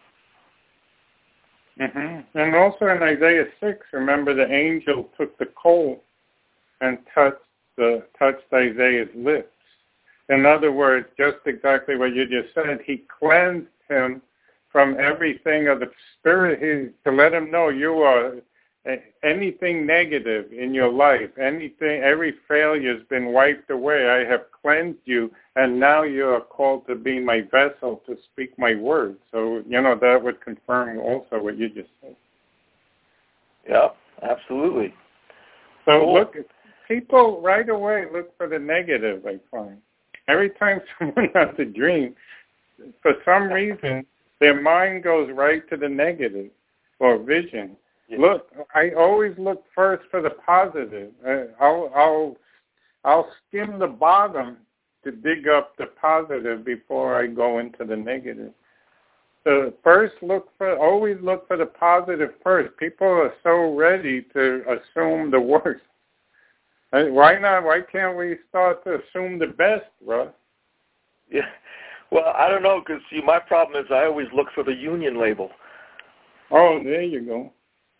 Mm-hmm. And also in Isaiah six, remember the angel took the coal and touched the touched Isaiah's lips. In other words, just exactly what you just said, he cleansed him from everything of the spirit, he, to let him know you are anything negative in your life, anything, every failure has been wiped away. I have cleansed you, and now you are called to be my vessel to speak my word. So, you know, that would confirm also what you just said. Yeah, absolutely. So cool. Look, people right away look for the negative, I find. Every time someone has a dream, for some reason, their mind goes right to the negative or vision. Yeah. Look, I always look first for the positive. Uh, I'll, I'll, I'll skim the bottom to dig up the positive before I go into the negative. So first, look for always look for the positive first. People are so ready to assume the worst. Why not? Why can't we start to assume the best, Russ? Yeah. Well, I don't know, because see, my problem is I always look for the union label. Oh, there you go.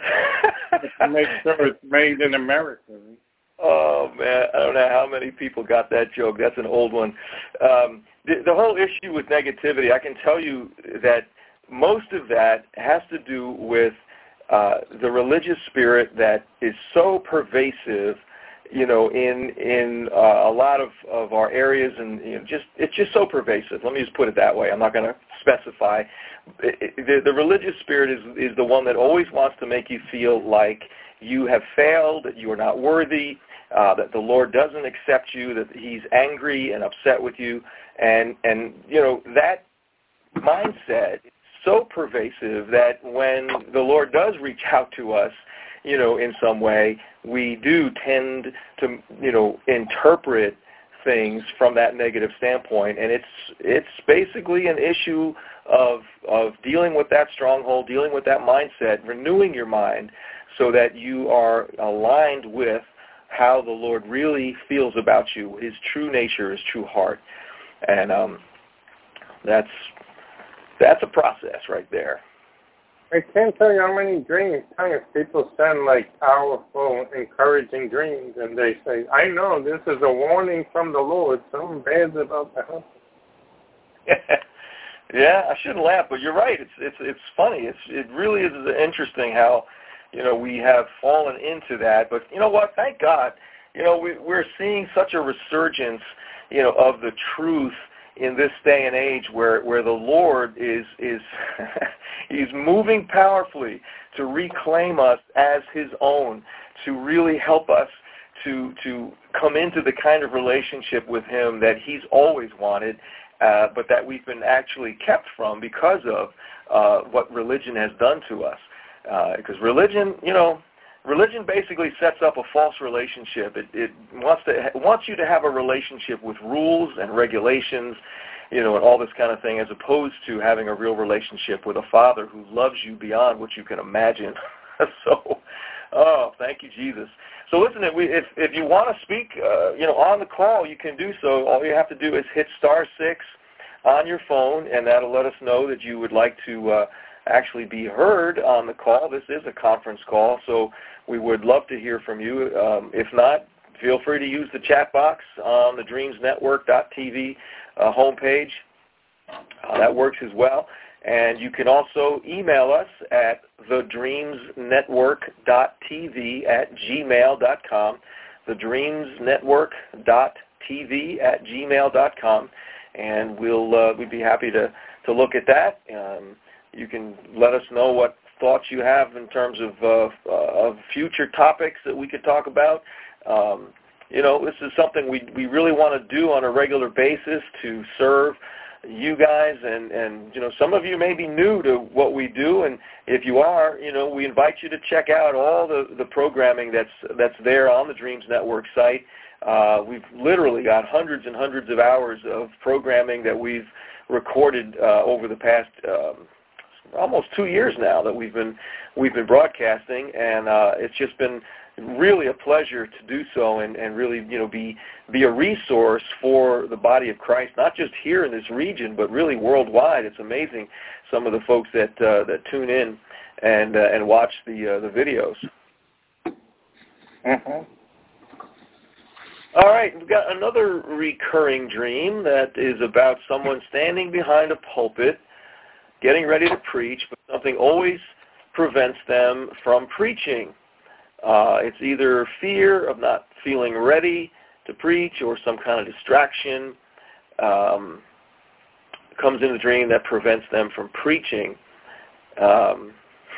To make sure it's made in America. Oh, man, I don't know how many people got that joke. That's an old one. Um, the, the whole issue with negativity, I can tell you that most of that has to do with uh, the religious spirit that is so pervasive, you know, in in uh, a lot of, of our areas, and you know, just it's just so pervasive. Let me just put it that way. I'm not going to specify. It, it, the, the religious spirit is is the one that always wants to make you feel like you have failed, that you are not worthy, uh, that the Lord doesn't accept you, that He's angry and upset with you, and and you know that mindset is so pervasive that when the Lord does reach out to us, you know, in some way, we do tend to, you know, interpret things from that negative standpoint, and it's it's basically an issue of of dealing with that stronghold, dealing with that mindset, renewing your mind so that you are aligned with how the Lord really feels about you, His true nature, His true heart, and um, that's that's a process right there. I can't tell you how many dreams times people send like powerful, encouraging dreams, and they say, I know this is a warning from the Lord. Something bad's about to happen. Yeah, I shouldn't laugh, but you're right. It's it's it's funny. It's it really is interesting how, you know, we have fallen into that. But you know what? Thank God. You know, we we're seeing such a resurgence, you know, of the truth in this day and age where, where the Lord is is He's moving powerfully to reclaim us as His own, to really help us to to come into the kind of relationship with him that he's always wanted, uh, but that we've been actually kept from because of uh, what religion has done to us. Uh, because religion, you know, religion basically sets up a false relationship. It, it wants to it wants you to have a relationship with rules and regulations, you know, and all this kind of thing, as opposed to having a real relationship with a Father who loves you beyond what you can imagine. So, oh, thank you, Jesus. So listen, if, we, if, if you want to speak, uh, you know, on the call, you can do so. All you have to do is hit star six on your phone, and that'll let us know that you would like to uh, actually be heard on the call. This is a conference call, so we would love to hear from you. Um, if not, feel free to use the chat box on the dreams network dot t v uh, homepage. Uh, that works as well. And you can also email us at the dreams network dot t v at gmail dot com, the dreams network dot t v at gmail dot com, and we'll uh, we'd be happy to, to look at that. Um, you can let us know what thoughts you have in terms of uh, uh, of future topics that we could talk about. Um, you know, this is something we we really want to do on a regular basis to serve you guys, and, and, you know, some of you may be new to what we do, and if you are, you know, we invite you to check out all the, the programming that's that's there on the Dreams Network site. Uh, we've literally got hundreds and hundreds of hours of programming that we've recorded uh, over the past um, almost two years now that we've been we've been broadcasting, and uh, it's just been really a pleasure to do so, and, and really, you know, be be a resource for the body of Christ, not just here in this region, but really worldwide. It's amazing some of the folks that uh, that tune in and uh, and watch the uh, the videos. Mm-hmm. All right, we've got another recurring dream that is about someone standing behind a pulpit, getting ready to preach, but something always prevents them from preaching. Uh, it's either fear of not feeling ready to preach or some kind of distraction um, comes in the dream that prevents them from preaching. Um,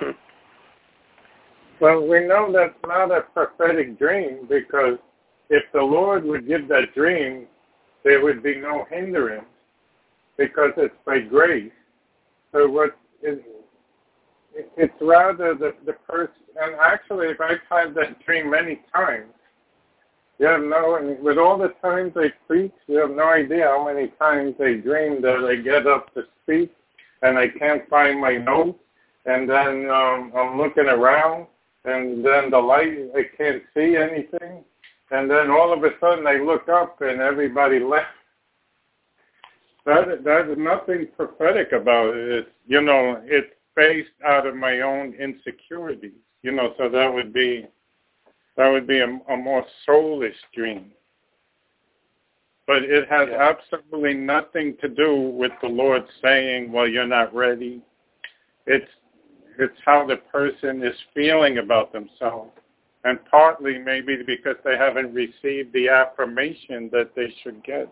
well, we know that's not a prophetic dream, because if the Lord would give that dream, there would be no hindrance, because it's by grace. So what is It's rather the, the person, and actually, if I've had that dream many times, you have no, with all the times they preach, you have no idea how many times they dream that I get up to speak, and I can't find my notes, and then um, I'm looking around, and then the light, I can't see anything, and then all of a sudden I look up, and everybody left. That, there's nothing prophetic about it. It's, you know, it's based out of my own insecurities, you know, so that would be that would be a, a more soulish dream. But it has yeah. absolutely nothing to do with the Lord saying, well, you're not ready. It's it's how the person is feeling about themselves, and partly maybe because they haven't received the affirmation that they should get.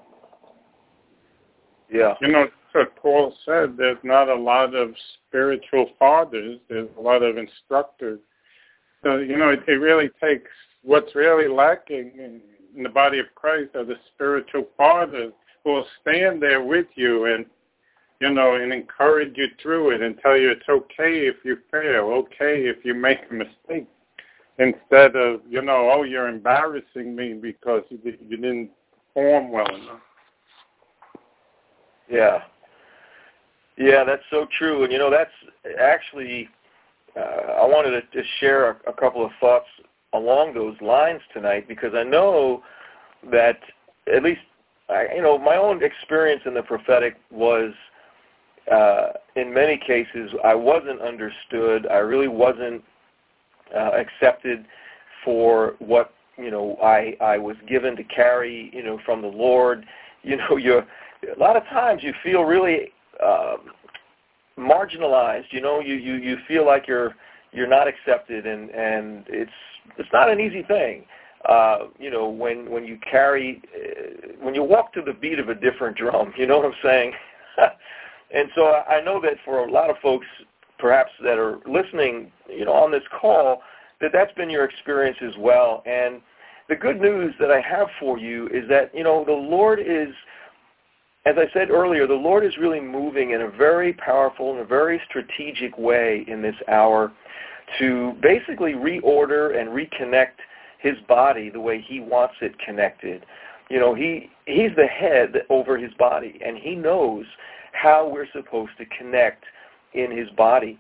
Yeah. You know, what Paul said, there's not a lot of spiritual fathers. There's a lot of instructors. So, you know, it, it really takes, what's really lacking in, in the body of Christ are the spiritual fathers who will stand there with you and, you know, and encourage you through it and tell you it's okay if you fail, okay if you make a mistake, instead of, you know, oh, you're embarrassing me because you, you didn't perform well enough. Yeah. Yeah, that's so true. And, you know, that's actually, uh, I wanted to, to share a, a couple of thoughts along those lines tonight, because I know that at least, I, you know, my own experience in the prophetic was, uh, in many cases, I wasn't understood. I really wasn't uh, accepted for what, you know, I, I was given to carry, you know, from the Lord. You know, you're, a lot of times you feel really um, marginalized. You know, you, you, you feel like you're you're not accepted, and, and it's it's not an easy thing. Uh, you know, when when you carry uh, when you walk to the beat of a different drum. You know what I'm saying? And so I know that for a lot of folks, perhaps that are listening, you know, on this call, that that's been your experience as well. And the good news that I have for you is that, you know, the Lord is, as I said earlier, the Lord is really moving in a very powerful and a very strategic way in this hour to basically reorder and reconnect his body the way he wants it connected. You know, he he's the head over his body, and he knows how we're supposed to connect in his body.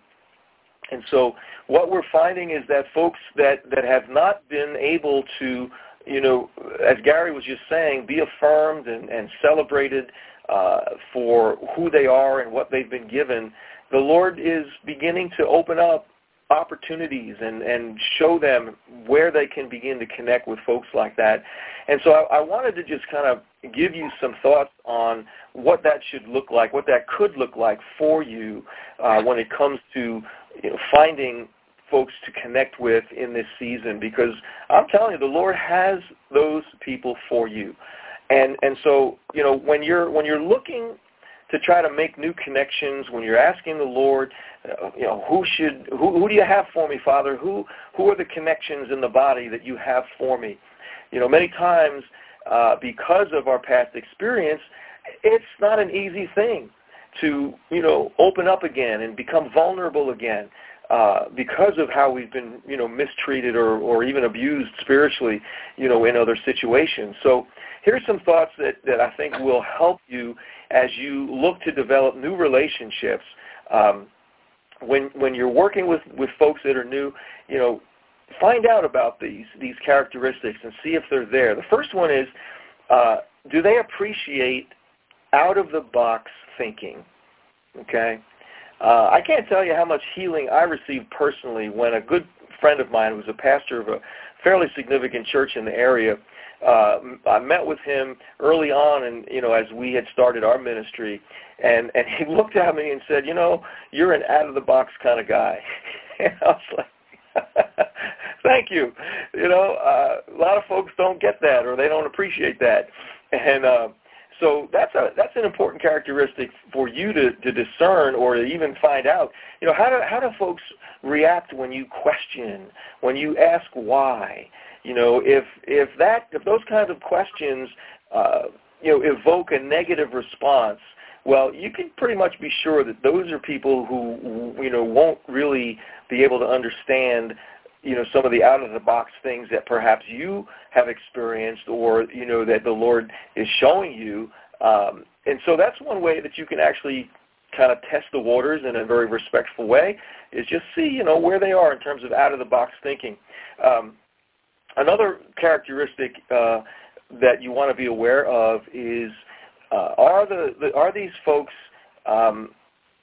And so what we're finding is that folks that, that have not been able to, you know, as Gary was just saying, be affirmed and, and celebrated uh, for who they are and what they've been given, the Lord is beginning to open up opportunities and, and show them where they can begin to connect with folks like that. And so I, I wanted to just kind of give you some thoughts on what that should look like, what that could look like for you uh, when it comes to, you know, finding folks to connect with in this season, because I'm telling you, the Lord has those people for you. And and so, you know, when you're when you're looking to try to make new connections, when you're asking the Lord, uh, you know, who should, who, who do you have for me, Father? Who, who are the connections in the body that you have for me? You know, many times uh, because of our past experience, it's not an easy thing to, you know, open up again and become vulnerable again uh, because of how we've been, you know, mistreated or, or even abused spiritually, you know, in other situations. So here's some thoughts that, that I think will help you as you look to develop new relationships. Um, when when you're working with, with folks that are new, you know, find out about these these characteristics and see if they're there. The first one is, uh, do they appreciate out-of-the-box thinking? Okay? Uh, I can't tell you how much healing I received personally when a good friend of mine, who was a pastor of a fairly significant church in the area, uh, I met with him early on, and you know, as we had started our ministry, and and he looked at me and said, "You know, you're an out-of-the-box kind of guy." And I was like, "Thank you." You know, uh, a lot of folks don't get that, or they don't appreciate that, and uh, so that's a that's an important characteristic for you to, to discern or to even find out. You know, how do how do folks react when you question, when you ask why? You know, if if that if those kinds of questions uh, you know evoke a negative response, well, you can pretty much be sure that those are people who you know won't really be able to understand, you know, some of the out-of-the-box things that perhaps you have experienced, or you know that the Lord is showing you. Um, and so that's one way that you can actually kind of test the waters in a very respectful way, is just see, you know, where they are in terms of out-of-the-box thinking. Um, another characteristic uh, that you want to be aware of is uh, are the, the are these folks um,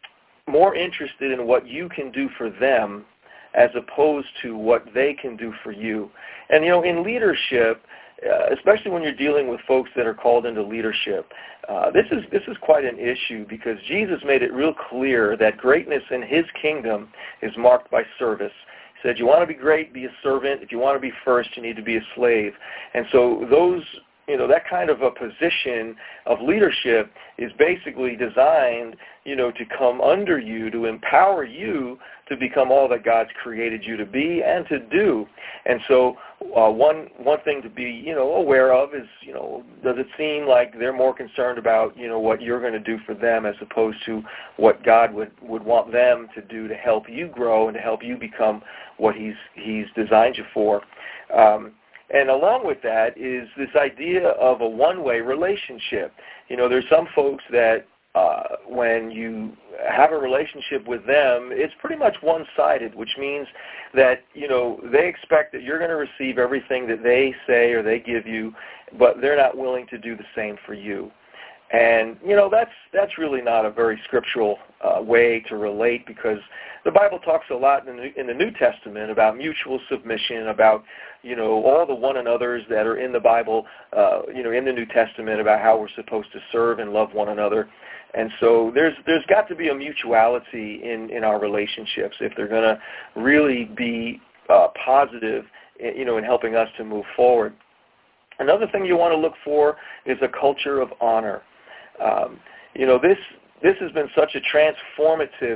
more interested in what you can do for them as opposed to what they can do for you? And, you know, in leadership, uh, especially when you're dealing with folks that are called into leadership, uh, this is this is quite an issue, because Jesus made it real clear that greatness in his kingdom is marked by service. He said, you want to be great, be a servant. If you want to be first, you need to be a slave. And so those, you know, that kind of a position of leadership is basically designed, you know, to come under you, to empower you to become all that God's created you to be and to do. And so uh, one one thing to be, you know, aware of is, you know, does it seem like they're more concerned about, you know, what you're going to do for them as opposed to what God would, would want them to do to help you grow and to help you become what he's he's designed you for. Um, And along with that is this idea of a one-way relationship. You know, there's some folks that uh, when you have a relationship with them, it's pretty much one-sided, which means that, you know, they expect that you're going to receive everything that they say or they give you, but they're not willing to do the same for you. And, you know, that's that's really not a very scriptural uh, way to relate, because the Bible talks a lot in the, in the New Testament about mutual submission, about, you know, all the one another's that are in the Bible, uh, you know, in the New Testament, about how we're supposed to serve and love one another. And so there's there's got to be a mutuality in, in our relationships if they're going to really be uh, positive, you know, in helping us to move forward. Another thing you want to look for is a culture of honor. Um, you know, this this has been such a transformative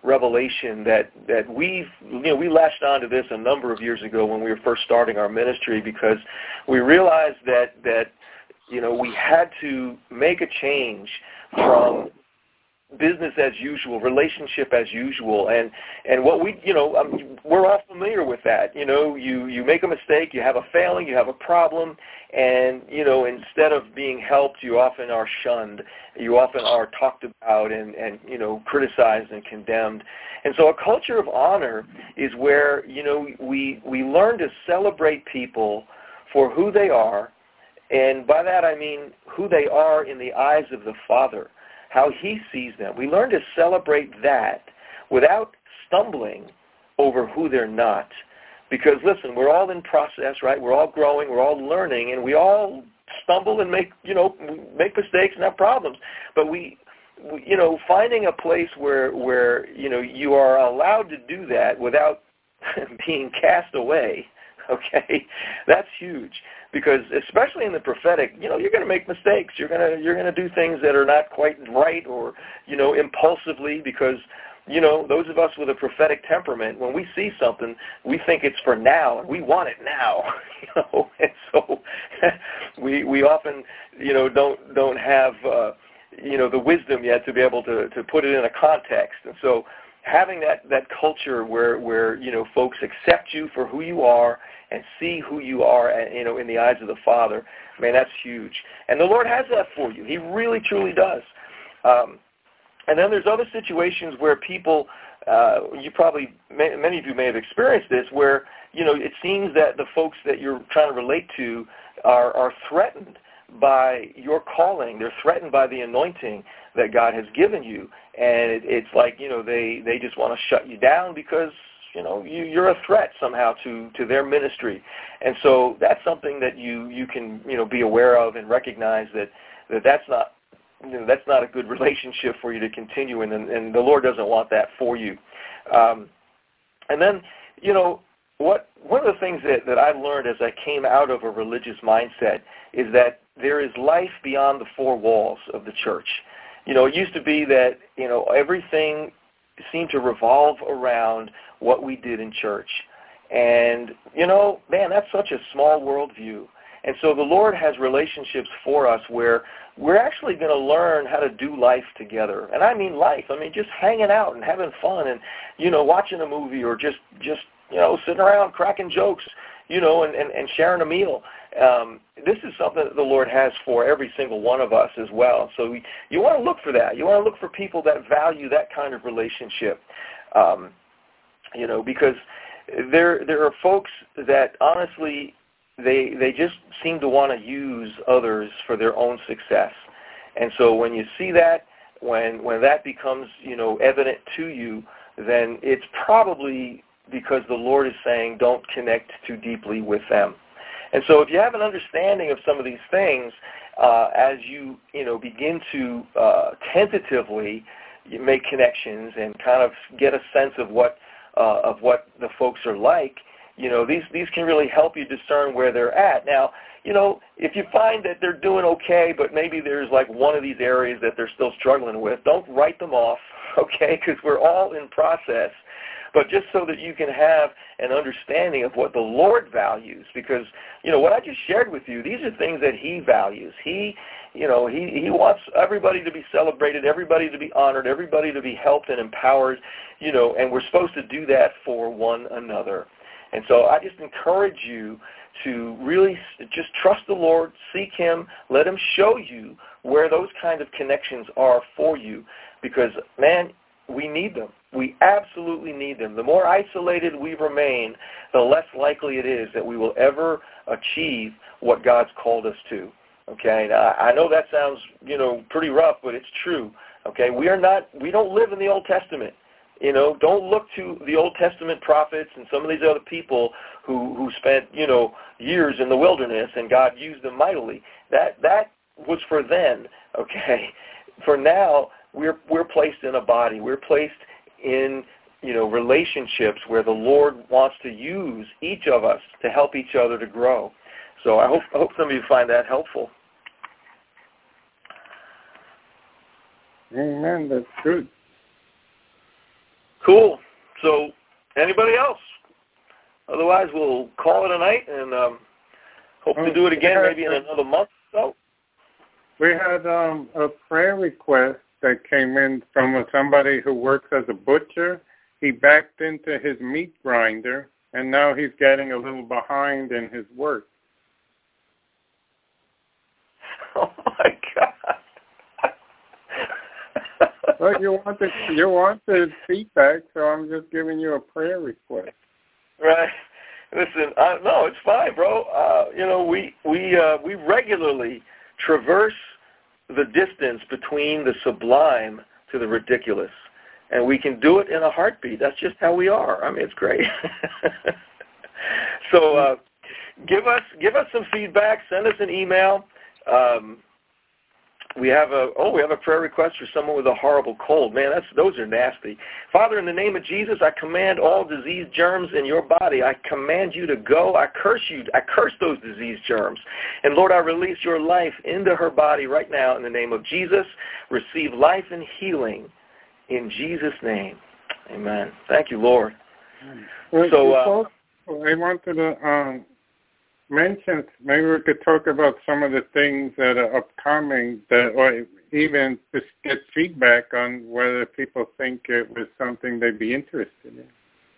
revelation that, that we've, you know, we latched onto this a number of years ago when we were first starting our ministry, because we realized that, that you know, we had to make a change from business as usual, relationship as usual, and and what we, you know, I mean, we're all familiar with that. You know, you you make a mistake, you have a failing, you have a problem, and you know, instead of being helped, you often are shunned, you often are talked about and and you know, criticized and condemned. And so, a culture of honor is where, you know, we we learn to celebrate people for who they are, and by that I mean who they are in the eyes of the Father, how he sees them. We learn to celebrate that without stumbling over who they're not. Because, listen, we're all in process, right? We're all growing, we're all learning, and we all stumble and make, you know, make mistakes and have problems. But we, we you know, finding a place where, where, you know, you are allowed to do that without being cast away, okay, that's huge. Because especially in the prophetic, you know, you're going to make mistakes. You're going to you're going to do things that are not quite right, or, you know, impulsively, because, you know, those of us with a prophetic temperament, when we see something, we think it's for now and we want it now, you know. And so we we often, you know, don't don't have uh, you know, the wisdom yet to be able to to put it in a context. And so having that, that culture where, where, you know, folks accept you for who you are and see who you are, you know, in the eyes of the Father, man, that's huge. And the Lord has that for you. He really, truly does. Um, and then there's other situations where people, uh, you probably, many of you may have experienced this, where, you know, it seems that the folks that you're trying to relate to are, are threatened by your calling. They're threatened by the anointing that God has given you. And it, it's like, you know, they, they just want to shut you down because, you know, you, you're a threat somehow to, to their ministry. And so that's something that you, you can, you know, be aware of and recognize that, that that's not, you know, that's not a good relationship for you to continue in, and, and the Lord doesn't want that for you. Um, and then, you know, what one of the things that, that I learned as I came out of a religious mindset is that there is life beyond the four walls of the church. You know, it used to be that, you know, everything seemed to revolve around what we did in church. And, you know, man, that's such a small worldview. And so the Lord has relationships for us where we're actually going to learn how to do life together. And I mean life. I mean just hanging out and having fun and, you know, watching a movie or just, just you know, sitting around cracking jokes, you know, and, and, and sharing a meal. Um, this is something that the Lord has for every single one of us as well. So we, you want to look for that. You want to look for people that value that kind of relationship, um, you know, because there there are folks that honestly they they just seem to want to use others for their own success. And so when you see that, when when that becomes, you know, evident to you, then it's probably because the Lord is saying don't connect too deeply with them. And so if you have an understanding of some of these things, uh, as you, you know, begin to uh, tentatively make connections and kind of get a sense of what uh, of what the folks are like, you know, these, these can really help you discern where they're at. Now, you know, if you find that they're doing okay, but maybe there's like one of these areas that they're still struggling with, don't write them off, okay, because we're all in process. But just so that you can have an understanding of what the Lord values, because, you know, what I just shared with you, these are things that he values. He, you know, he, he wants everybody to be celebrated, everybody to be honored, everybody to be helped and empowered, you know, and we're supposed to do that for one another. And so I just encourage you to really just trust the Lord, seek him, let him show you where those kind of connections are for you, because, man, we need them. We absolutely need them. The more isolated we remain, the less likely it is that we will ever achieve what God's called us to. Okay, now, I know that sounds, you know, pretty rough, but it's true. Okay, we are not, we don't live in the Old Testament. You know, don't look to the Old Testament prophets and some of these other people who, who spent, you know, years in the wilderness and God used them mightily. That that was for then, okay? For now, we're we're placed in a body. We're placed in, you know, relationships where the Lord wants to use each of us to help each other to grow. So I hope I hope some of you find that helpful. Amen. That's good. Cool. So, anybody else? Otherwise, we'll call it a night and um, hope to do it again maybe in another month or so. We had um, a prayer request that came in from somebody who works as a butcher. He backed into his meat grinder, and now he's getting a little behind in his work. Oh, my God. Well, you wanted, you wanted feedback, so I'm just giving you a prayer request. Right. Listen, uh, no, it's fine, bro. Uh, you know, we we uh, we regularly traverse the distance between the sublime to the ridiculous, and we can do it in a heartbeat. That's just how we are. I mean, it's great. So, uh, give us give us some feedback. Send us an email. Um, We have a oh we have a prayer request for someone with a horrible cold. Man, that's those are nasty. Father, in the name of Jesus, I command all disease germs in your body. I command you to go. I curse you. I curse those disease germs. And Lord, I release your life into her body right now in the name of Jesus. Receive life and healing in Jesus' name. Amen. Thank you, Lord. Well, so uh, I wanted to um, mention, maybe we could talk about some of the things that are upcoming, that, or even just get feedback on whether people think it was something they'd be interested in.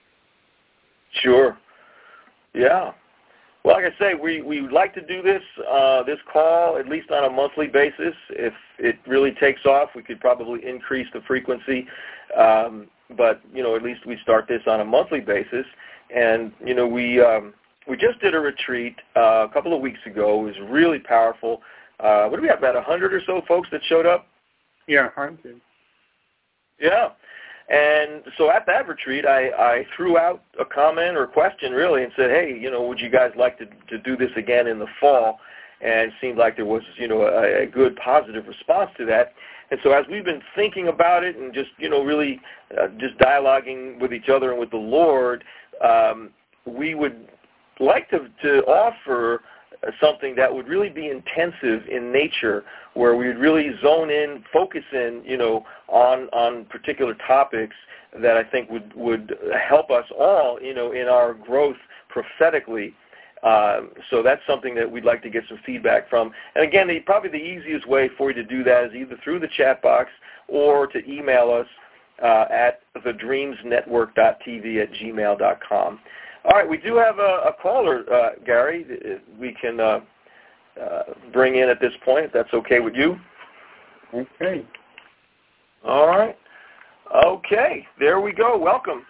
Sure. Yeah. Well, like I say, we, we would like to do this uh, this call at least on a monthly basis. If it really takes off, we could probably increase the frequency. Um, but, you know, at least we start this on a monthly basis. And, you know, we um, we just did a retreat uh, a couple of weeks ago. It was really powerful. Uh, what do we have, about one hundred or so folks that showed up? Yeah, one hundred. Yeah. And so at that retreat, I, I threw out a comment or question, really, and said, hey, you know, would you guys like to, to do this again in the fall? And it seemed like there was, you know, a, a good positive response to that. And so as we've been thinking about it and just, you know, really uh, just dialoguing with each other and with the Lord, um, we would like to, to offer something that would really be intensive in nature, where we would really zone in, focus in, you know, on on particular topics that I think would would help us all, you know, in our growth prophetically. Um, so that's something that we'd like to get some feedback from. And again, the, probably the easiest way for you to do that is either through the chat box or to email us uh, at the dreams network dot t v at gmail dot com. All right, we do have a, a caller, uh, Gary, we can uh, uh, bring in at this point, if that's okay with you. Okay. All right. Okay, there we go. Welcome.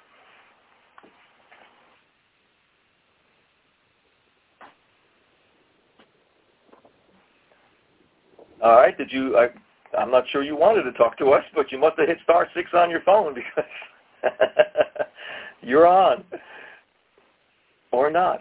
All right, did you, I, I'm not sure you wanted to talk to us, but you must have hit star six on your phone because you're on. Or not.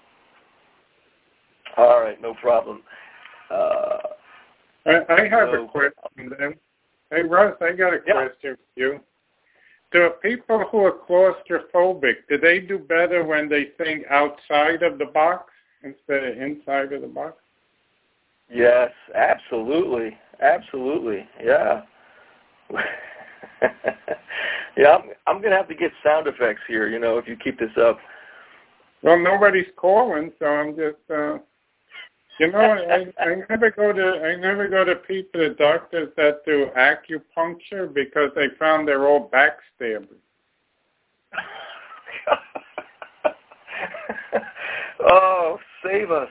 All right, no problem. Uh, I, I have so, a question then. Hey, Russ, I got a yeah. question for you. Do people who are claustrophobic, do they do better when they think outside of the box instead of inside of the box? Yes, absolutely. Absolutely, yeah. yeah, I'm, I'm going to have to get sound effects here, you know, if you keep this up. Well, nobody's calling, so I'm just, uh, you know, I, I never go to I never go to people, the doctors that do acupuncture, because they found they're all backstabbers. Oh, save us.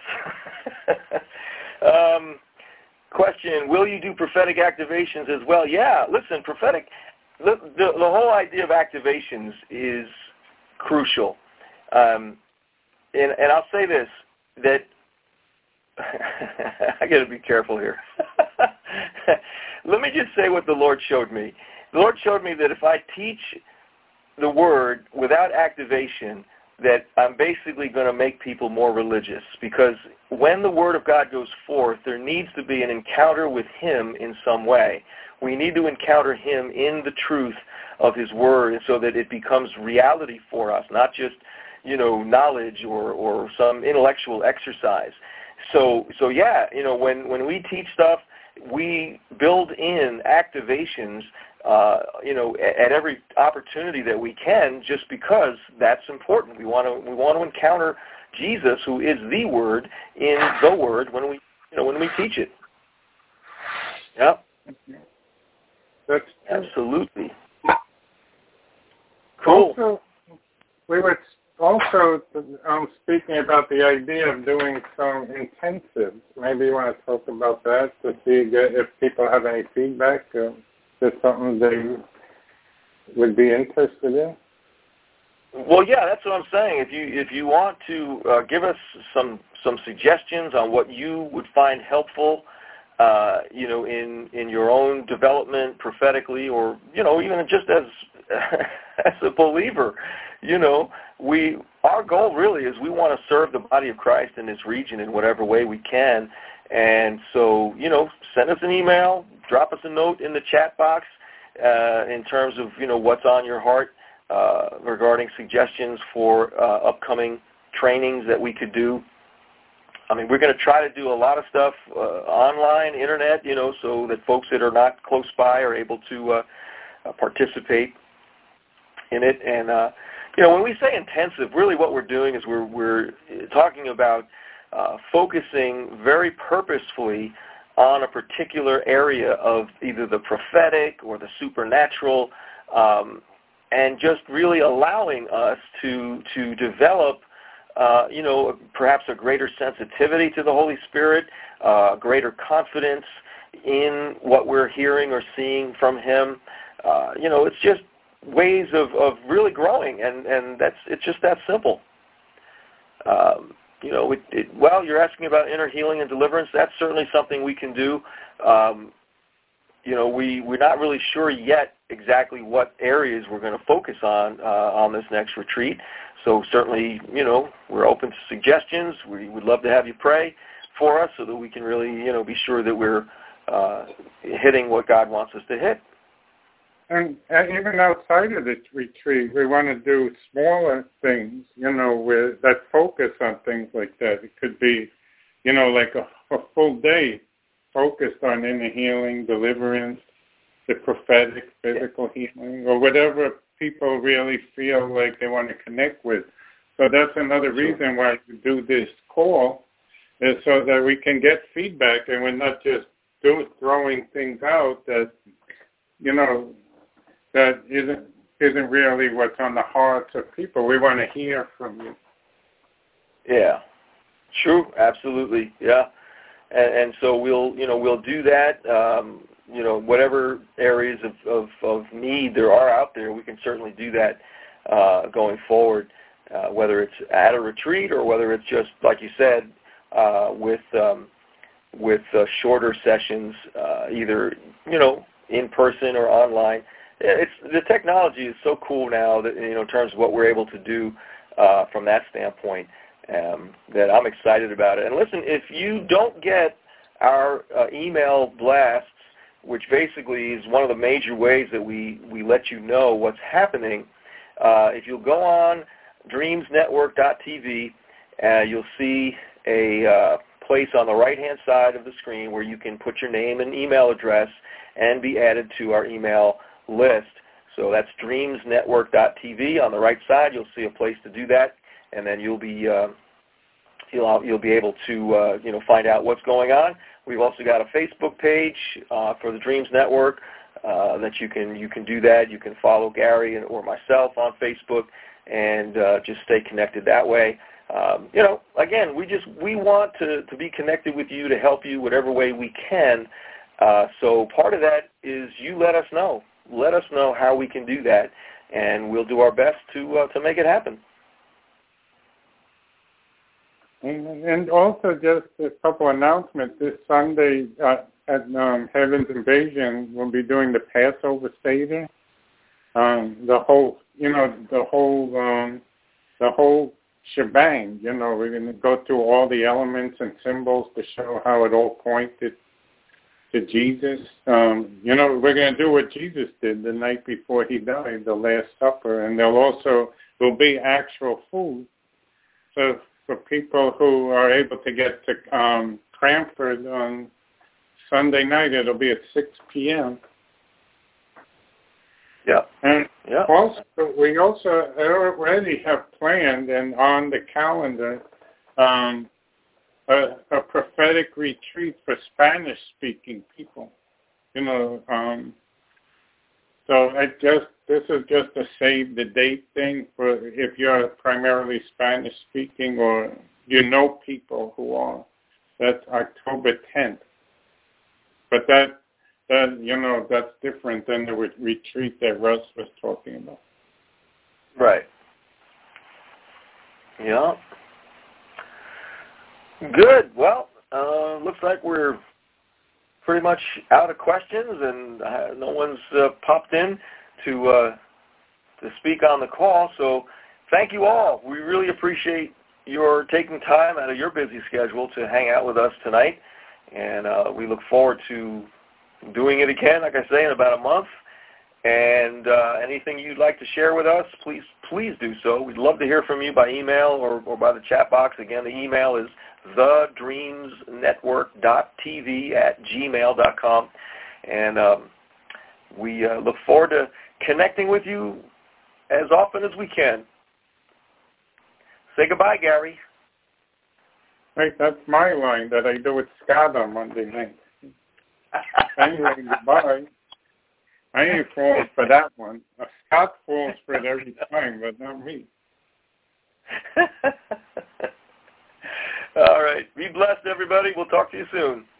um, question: will you do prophetic activations as well? Yeah. Listen, prophetic. The the, the whole idea of activations is crucial. Um, And, and I'll say this, that I got to be careful here. Let me just say what the Lord showed me. The Lord showed me that if I teach the Word without activation, that I'm basically going to make people more religious. Because when the Word of God goes forth, there needs to be an encounter with Him in some way. We need to encounter Him in the truth of His Word so that it becomes reality for us, not just you know, knowledge or, or some intellectual exercise. So, so yeah, you know, when, when we teach stuff, we build in activations uh, you know, at, at every opportunity that we can, just because that's important. We want to we want to encounter Jesus, who is the Word, in the Word when we you know when we teach it. Yeah, that's absolutely cool. Also, we were also um, speaking about the idea of doing some intensives. Maybe you want to talk about that to see if people have any feedback. Uh, is this something they would be interested in? Well, yeah, that's what I'm saying. If you if you want to uh, give us some some suggestions on what you would find helpful, uh, you know, in in your own development prophetically, or you know, even just as as a believer, you know, we our goal really is we want to serve the body of Christ in this region in whatever way we can. And so, you know, send us an email, drop us a note in the chat box uh, in terms of, you know, what's on your heart uh, regarding suggestions for uh, upcoming trainings that we could do. I mean, we're going to try to do a lot of stuff uh, online, internet, you know, so that folks that are not close by are able to uh, uh, participate in it. And, uh, you know, when we say intensive, really what we're doing is we're, we're talking about uh, focusing very purposefully on a particular area of either the prophetic or the supernatural, um, and just really allowing us to to develop, uh, you know, perhaps a greater sensitivity to the Holy Spirit, uh, greater confidence in what we're hearing or seeing from Him. Uh, you know, it's just ways of, of really growing, and, and that's it's just that simple. Um, you know, it, it, well, you're asking about inner healing and deliverance. That's certainly something we can do. Um, you know, we, we're not really sure yet exactly what areas we're going to focus on uh, on this next retreat. So certainly, you know, we're open to suggestions. We would love to have you pray for us so that we can really, you know, be sure that we're uh, hitting what God wants us to hit. And even outside of this retreat, we want to do smaller things, you know, with, that focus on things like that. It could be, you know, like a, a full day focused on inner healing, deliverance, the prophetic, physical healing, or whatever people really feel like they want to connect with. So that's another reason why we do this call, is so that we can get feedback and we're not just do, throwing things out that, you know, that isn't isn't really what's on the hearts of people. We want to hear from you. Yeah, true, absolutely, yeah, and, and so we'll you know we'll do that. Um, you know, whatever areas of, of, of need there are out there, we can certainly do that uh, going forward. Uh, whether it's at a retreat or whether it's just like you said uh, with um, with uh, shorter sessions, uh, either you know in person or online. It's the technology is so cool now that you know in terms of what we're able to do uh, from that standpoint um, that I'm excited about it. And listen, if you don't get our uh, email blasts, which basically is one of the major ways that we, we let you know what's happening, uh, if you'll go on dreams network dot t v, uh, you'll see a uh, place on the right-hand side of the screen where you can put your name and email address and be added to our email list. So that's dreams network dot t v. On the right side, you'll see a place to do that, and then you'll be uh, you'll you'll be able to uh, you know find out what's going on. We've also got a Facebook page uh, for the Dreams Network uh, that you can you can do that. You can follow Gary and, or myself on Facebook and uh, just stay connected that way. Um, you know, again, we just we want to to be connected with you to help you whatever way we can. Uh, so part of that is you let us know. Let us know how we can do that, and we'll do our best to uh, to make it happen. And also just a couple announcements. This Sunday uh, at um, Heaven's Invasion, we'll be doing the Passover Seder. Um, the whole, you know, the whole, um, the whole shebang. You know, we're going to go through all the elements and symbols to show how it all pointed to Jesus. Um, you know, we're going to do what Jesus did the night before he died, the Last Supper, and there'll also will be actual food. So for people who are able to get to um, Cranford on Sunday night, it'll be at six p.m. Yeah. And yeah. also, we also already have planned and on the calendar um, a, a prophetic retreat for Spanish-speaking people. You know, um, so I just this is just a save the date thing for if you're primarily Spanish-speaking or you know people who are. That's October tenth. But that. That, you know, that's different than the re- retreat that Russ was talking about. Right. Yeah. Good. Well, uh, looks like we're pretty much out of questions, and uh, no one's uh, popped in to uh, to speak on the call. So thank you all. We really appreciate your taking time out of your busy schedule to hang out with us tonight, and uh, we look forward to doing it again, like I say, in about a month. And uh, anything you'd like to share with us, please please do so. We'd love to hear from you by email or, or by the chat box. Again, the email is the dreams network dot t v at gmail dot com. And um, we uh, look forward to connecting with you as often as we can. Say goodbye, Gary. Right, that's my line that I do with Scott on Monday night. Anyway, goodbye. I ain't falling for that one. Scott falls for it every time, but not me. All right. Be blessed, everybody. We'll talk to you soon.